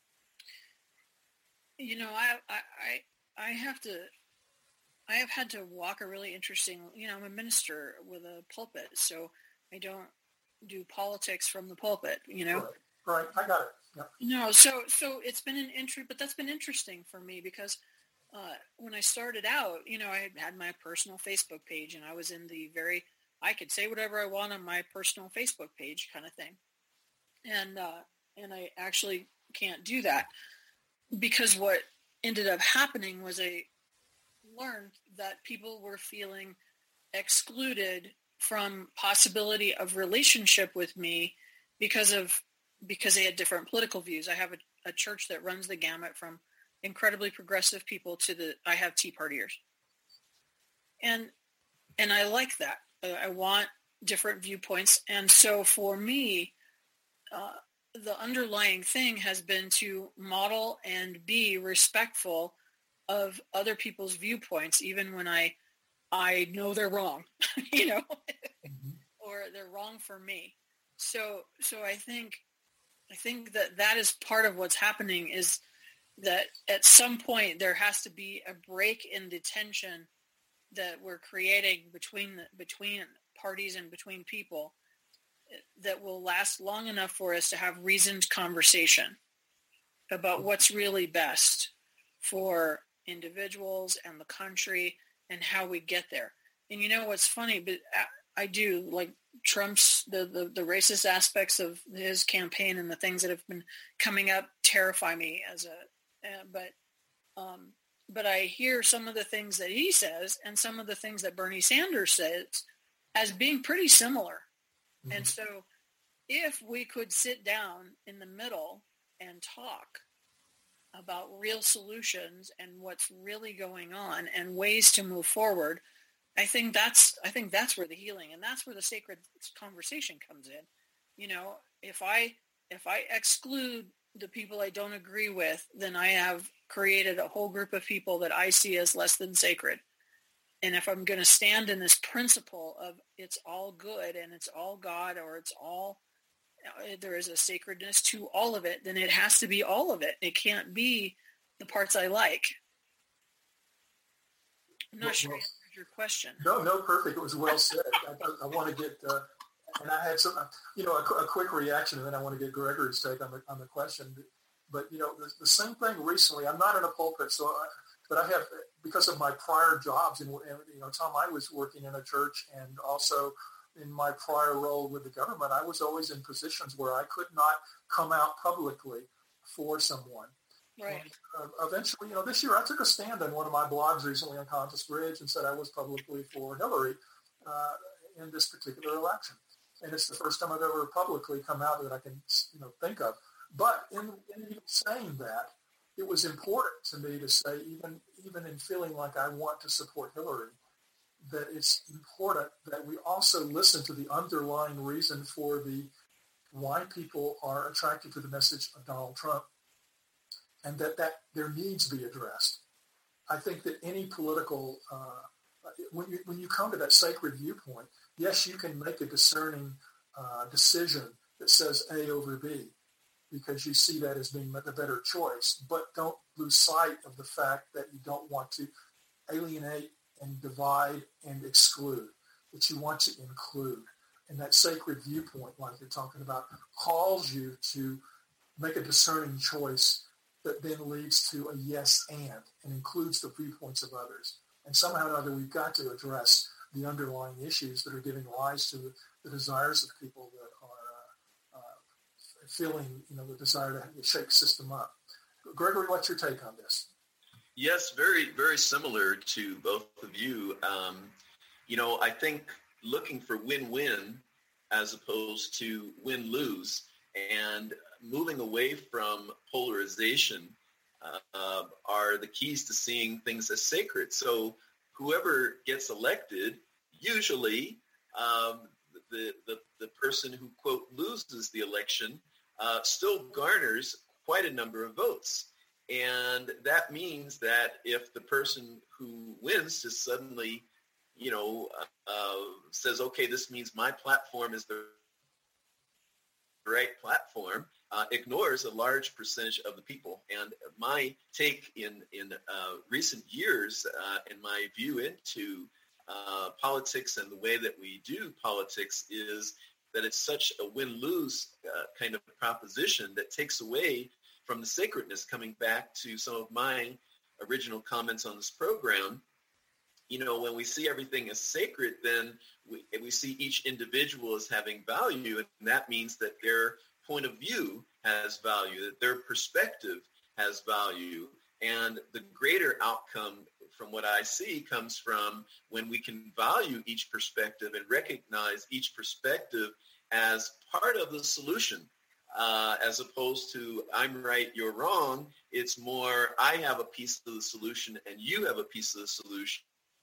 I have had to walk a really interesting, I'm a minister with a pulpit, so I don't do politics from the pulpit, Right. I got it. Yeah. No, so it's been but that's been interesting for me because when I started out, I had my personal Facebook page and I was in I could say whatever I want on my personal Facebook page kind of thing. And I actually can't do that because what ended up happening was I learned that people were feeling excluded from possibility of relationship with me because they had different political views. I have a church that runs the gamut from incredibly progressive people to I have Tea Partiers. And I like that. I want different viewpoints. And so for me, the underlying thing has been to model and be respectful of other people's viewpoints, even when I know they're wrong, Mm-hmm. or they're wrong for me. So I think that is part of what's happening is that at some point there has to be a break in the tension that we're creating between parties and between people that will last long enough for us to have reasoned conversation about what's really best for individuals and the country and how we get there. And what's funny, but I do like Trump's, the racist aspects of his campaign and the things that have been coming up terrify me but I hear some of the things that he says and some of the things that Bernie Sanders says as being pretty similar. Mm-hmm. And so if we could sit down in the middle and talk about real solutions and what's really going on and ways to move forward, I think that's where the healing and that's where the sacred conversation comes in. If I exclude the people I don't agree with, then I have created a whole group of people that I see as less than sacred. And if I'm going to stand in this principle of it's all good and it's all God or there is a sacredness to all of it, then it has to be all of it. It can't be the parts I like. I'm not sure I answered your question. No, perfect. It was well said. I want to get, and I had some, a quick reaction, and then I want to get Gregory's take on the question. But the same thing recently. I'm not in a pulpit, but I have, because of my prior jobs, and Tom, I was working in a church, and also in my prior role with the government, I was always in positions where I could not come out publicly for someone. Right. And, eventually, this year I took a stand on one of my blogs recently on Congress Bridge and said I was publicly for Hillary in this particular election. And it's the first time I've ever publicly come out that I can, think of. But in saying that, it was important to me to say, even in feeling like I want to support Hillary, that it's important that we also listen to the underlying reason for why people are attracted to the message of Donald Trump, and that their needs be addressed. I think that any political, when you come to that sacred viewpoint, yes, you can make a discerning decision that says A over B, because you see that as being the better choice, but don't lose sight of the fact that you don't want to alienate and divide and exclude, that you want to include. And that sacred viewpoint, like you're talking about, calls you to make a discerning choice that then leads to a yes and includes the viewpoints of others. And somehow or other, we've got to address the underlying issues that are giving rise to the desires of people that are feeling, the desire to shake system up. Gregory, what's your take on this? Yes, very, very similar to both of you. I think looking for win-win as opposed to win-lose and moving away from polarization are the keys to seeing things as sacred. So whoever gets elected, usually the person who, quote, loses the election still garners quite a number of votes. And that means that if the person who wins just suddenly, says, okay, this means my platform is the right platform, ignores a large percentage of the people. And my take in recent years, and my view into politics and the way that we do politics is that it's such a win-lose kind of proposition that takes away from the sacredness. Coming back to some of my original comments on this program, when we see everything as sacred, then we see each individual as having value, and that means that their point of view has value, that their perspective has value. And the greater outcome from what I see comes from when we can value each perspective and recognize each perspective as part of the solution, as opposed to I'm right, you're wrong. It's more I have a piece of the solution and you have a piece of the solution.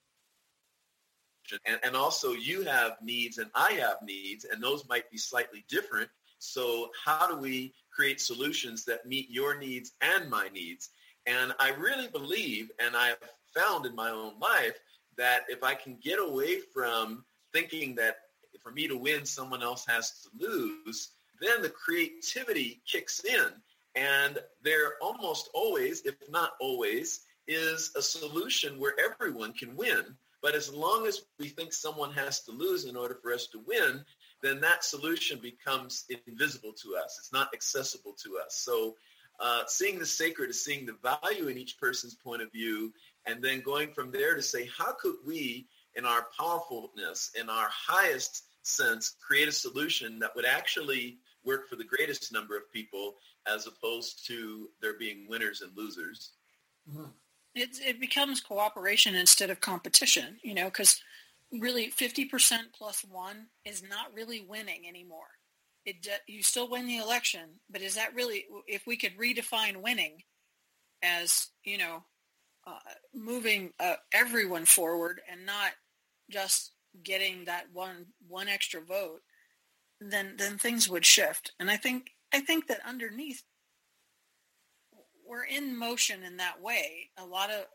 And also you have needs and I have needs, and those might be slightly different. So how do we create solutions that meet your needs and my needs? And I really believe, and I've found in my own life, that if I can get away from thinking that for me to win, someone else has to lose, then the creativity kicks in. And there almost always, if not always, is a solution where everyone can win. But as long as we think someone has to lose in order for us to win, then that solution becomes invisible to us. It's not accessible to us. So seeing the sacred is seeing the value in each person's point of view, and then going from there to say, how could we, in our powerfulness, in our highest sense, create a solution that would actually work for the greatest number of people, as opposed to there being winners and losers. Mm-hmm. It becomes cooperation instead of competition, because really 50% plus one is not really winning anymore. You still win the election, but is that really, if we could redefine winning as, moving everyone forward and not just getting that one extra vote, then things would shift. And I think that underneath, we're in motion in that way. A lot of,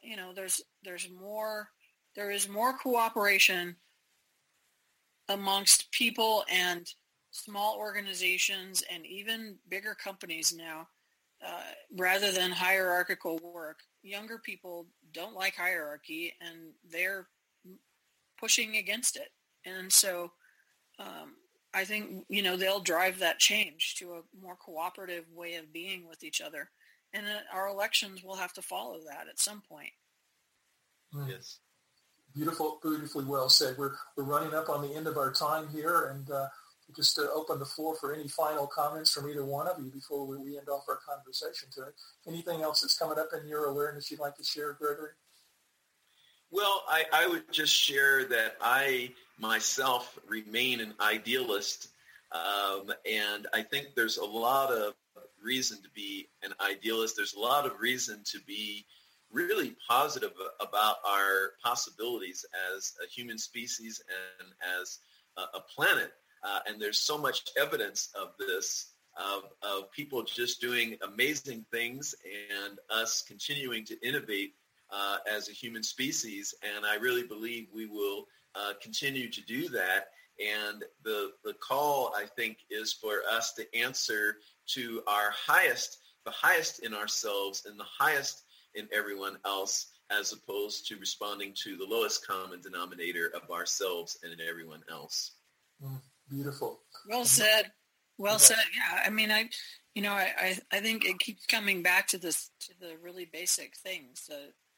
there is more cooperation amongst people and small organizations and even bigger companies now, rather than hierarchical work. Younger people don't like hierarchy, and they're pushing against it. And so I think, they'll drive that change to a more cooperative way of being with each other. And our elections will have to follow that at some point. Yes. Beautifully well said. We're running up on the end of our time here, and just to open the floor for any final comments from either one of you before we end off our conversation today. Anything else that's coming up in your awareness you'd like to share, Gregory? Well, I would just share that I myself remain an idealist, and I think there's a lot of reason to be an idealist. There's a lot of reason to be really positive about our possibilities as a human species and as a planet. And there's so much evidence of this, of people just doing amazing things and us continuing to innovate as a human species. And I really believe we will continue to do that. And the call, I think, is for us to answer to the highest in ourselves and the highest in everyone else, as opposed to responding to the lowest common denominator of ourselves and in everyone else. Beautiful. Well said. Well said. Yeah. I mean, I think it keeps coming back to the really basic things.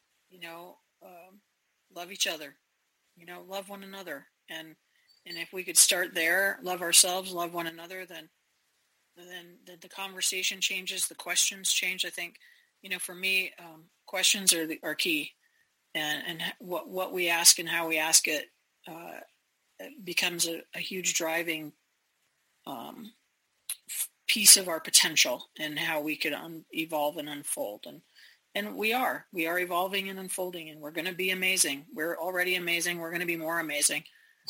Love each other. Love one another. And if we could start there, love ourselves, love one another, then the conversation changes, the questions change. I think, for me, questions are key, and what we ask and how we ask it becomes a huge driving piece of our potential and how we could evolve and unfold. And we are evolving and unfolding, and we're going to be amazing. We're already amazing. We're going to be more amazing.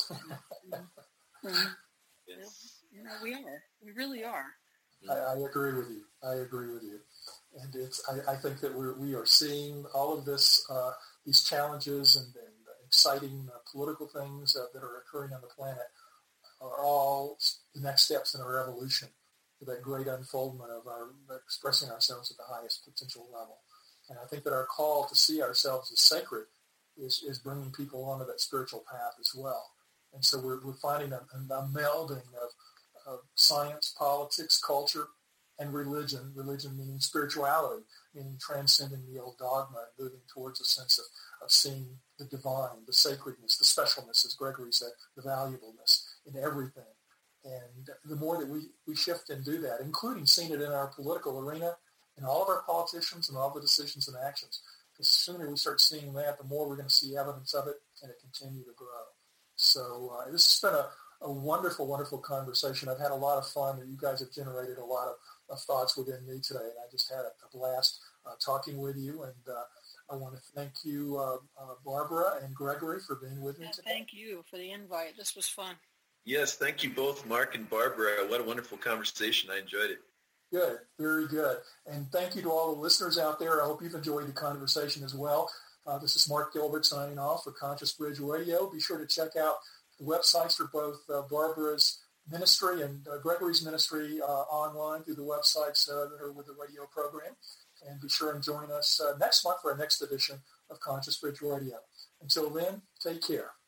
Yes. We are. We really are. I agree with you. And I think that we are seeing all of this, these challenges and exciting political things that are occurring on the planet are all the next steps in our evolution to that great unfoldment of our expressing ourselves at the highest potential level. And I think that our call to see ourselves as sacred is bringing people onto that spiritual path as well. And so we're finding a melding of science, politics, culture, and religion meaning spirituality, meaning transcending the old dogma and moving towards a sense of seeing the divine, the sacredness, the specialness, as Gregory said, the valuableness in everything. And the more that we shift and do that, including seeing it in our political arena, in all of our politicians and all the decisions and actions, the sooner we start seeing that, the more we're going to see evidence of it and it continue to grow. So this has been a wonderful, wonderful conversation. I've had a lot of fun, and you guys have generated a lot of thoughts within me today, and I just had a blast talking with you. And I want to thank you, Barbara and Gregory, for being with me today. Thank you for the invite. This was fun. Yes, thank you both, Mark and Barbara. What a wonderful conversation. I enjoyed it. Good, very good. And thank you to all the listeners out there. I hope you've enjoyed the conversation as well. This is Mark Gilbert signing off for Conscious Bridge Radio. Be sure to check out the websites for both Barbara's ministry and Gregory's ministry online through the websites that are with the radio program. And be sure and join us next month for our next edition of Conscious Bridge Radio. Until then, take care.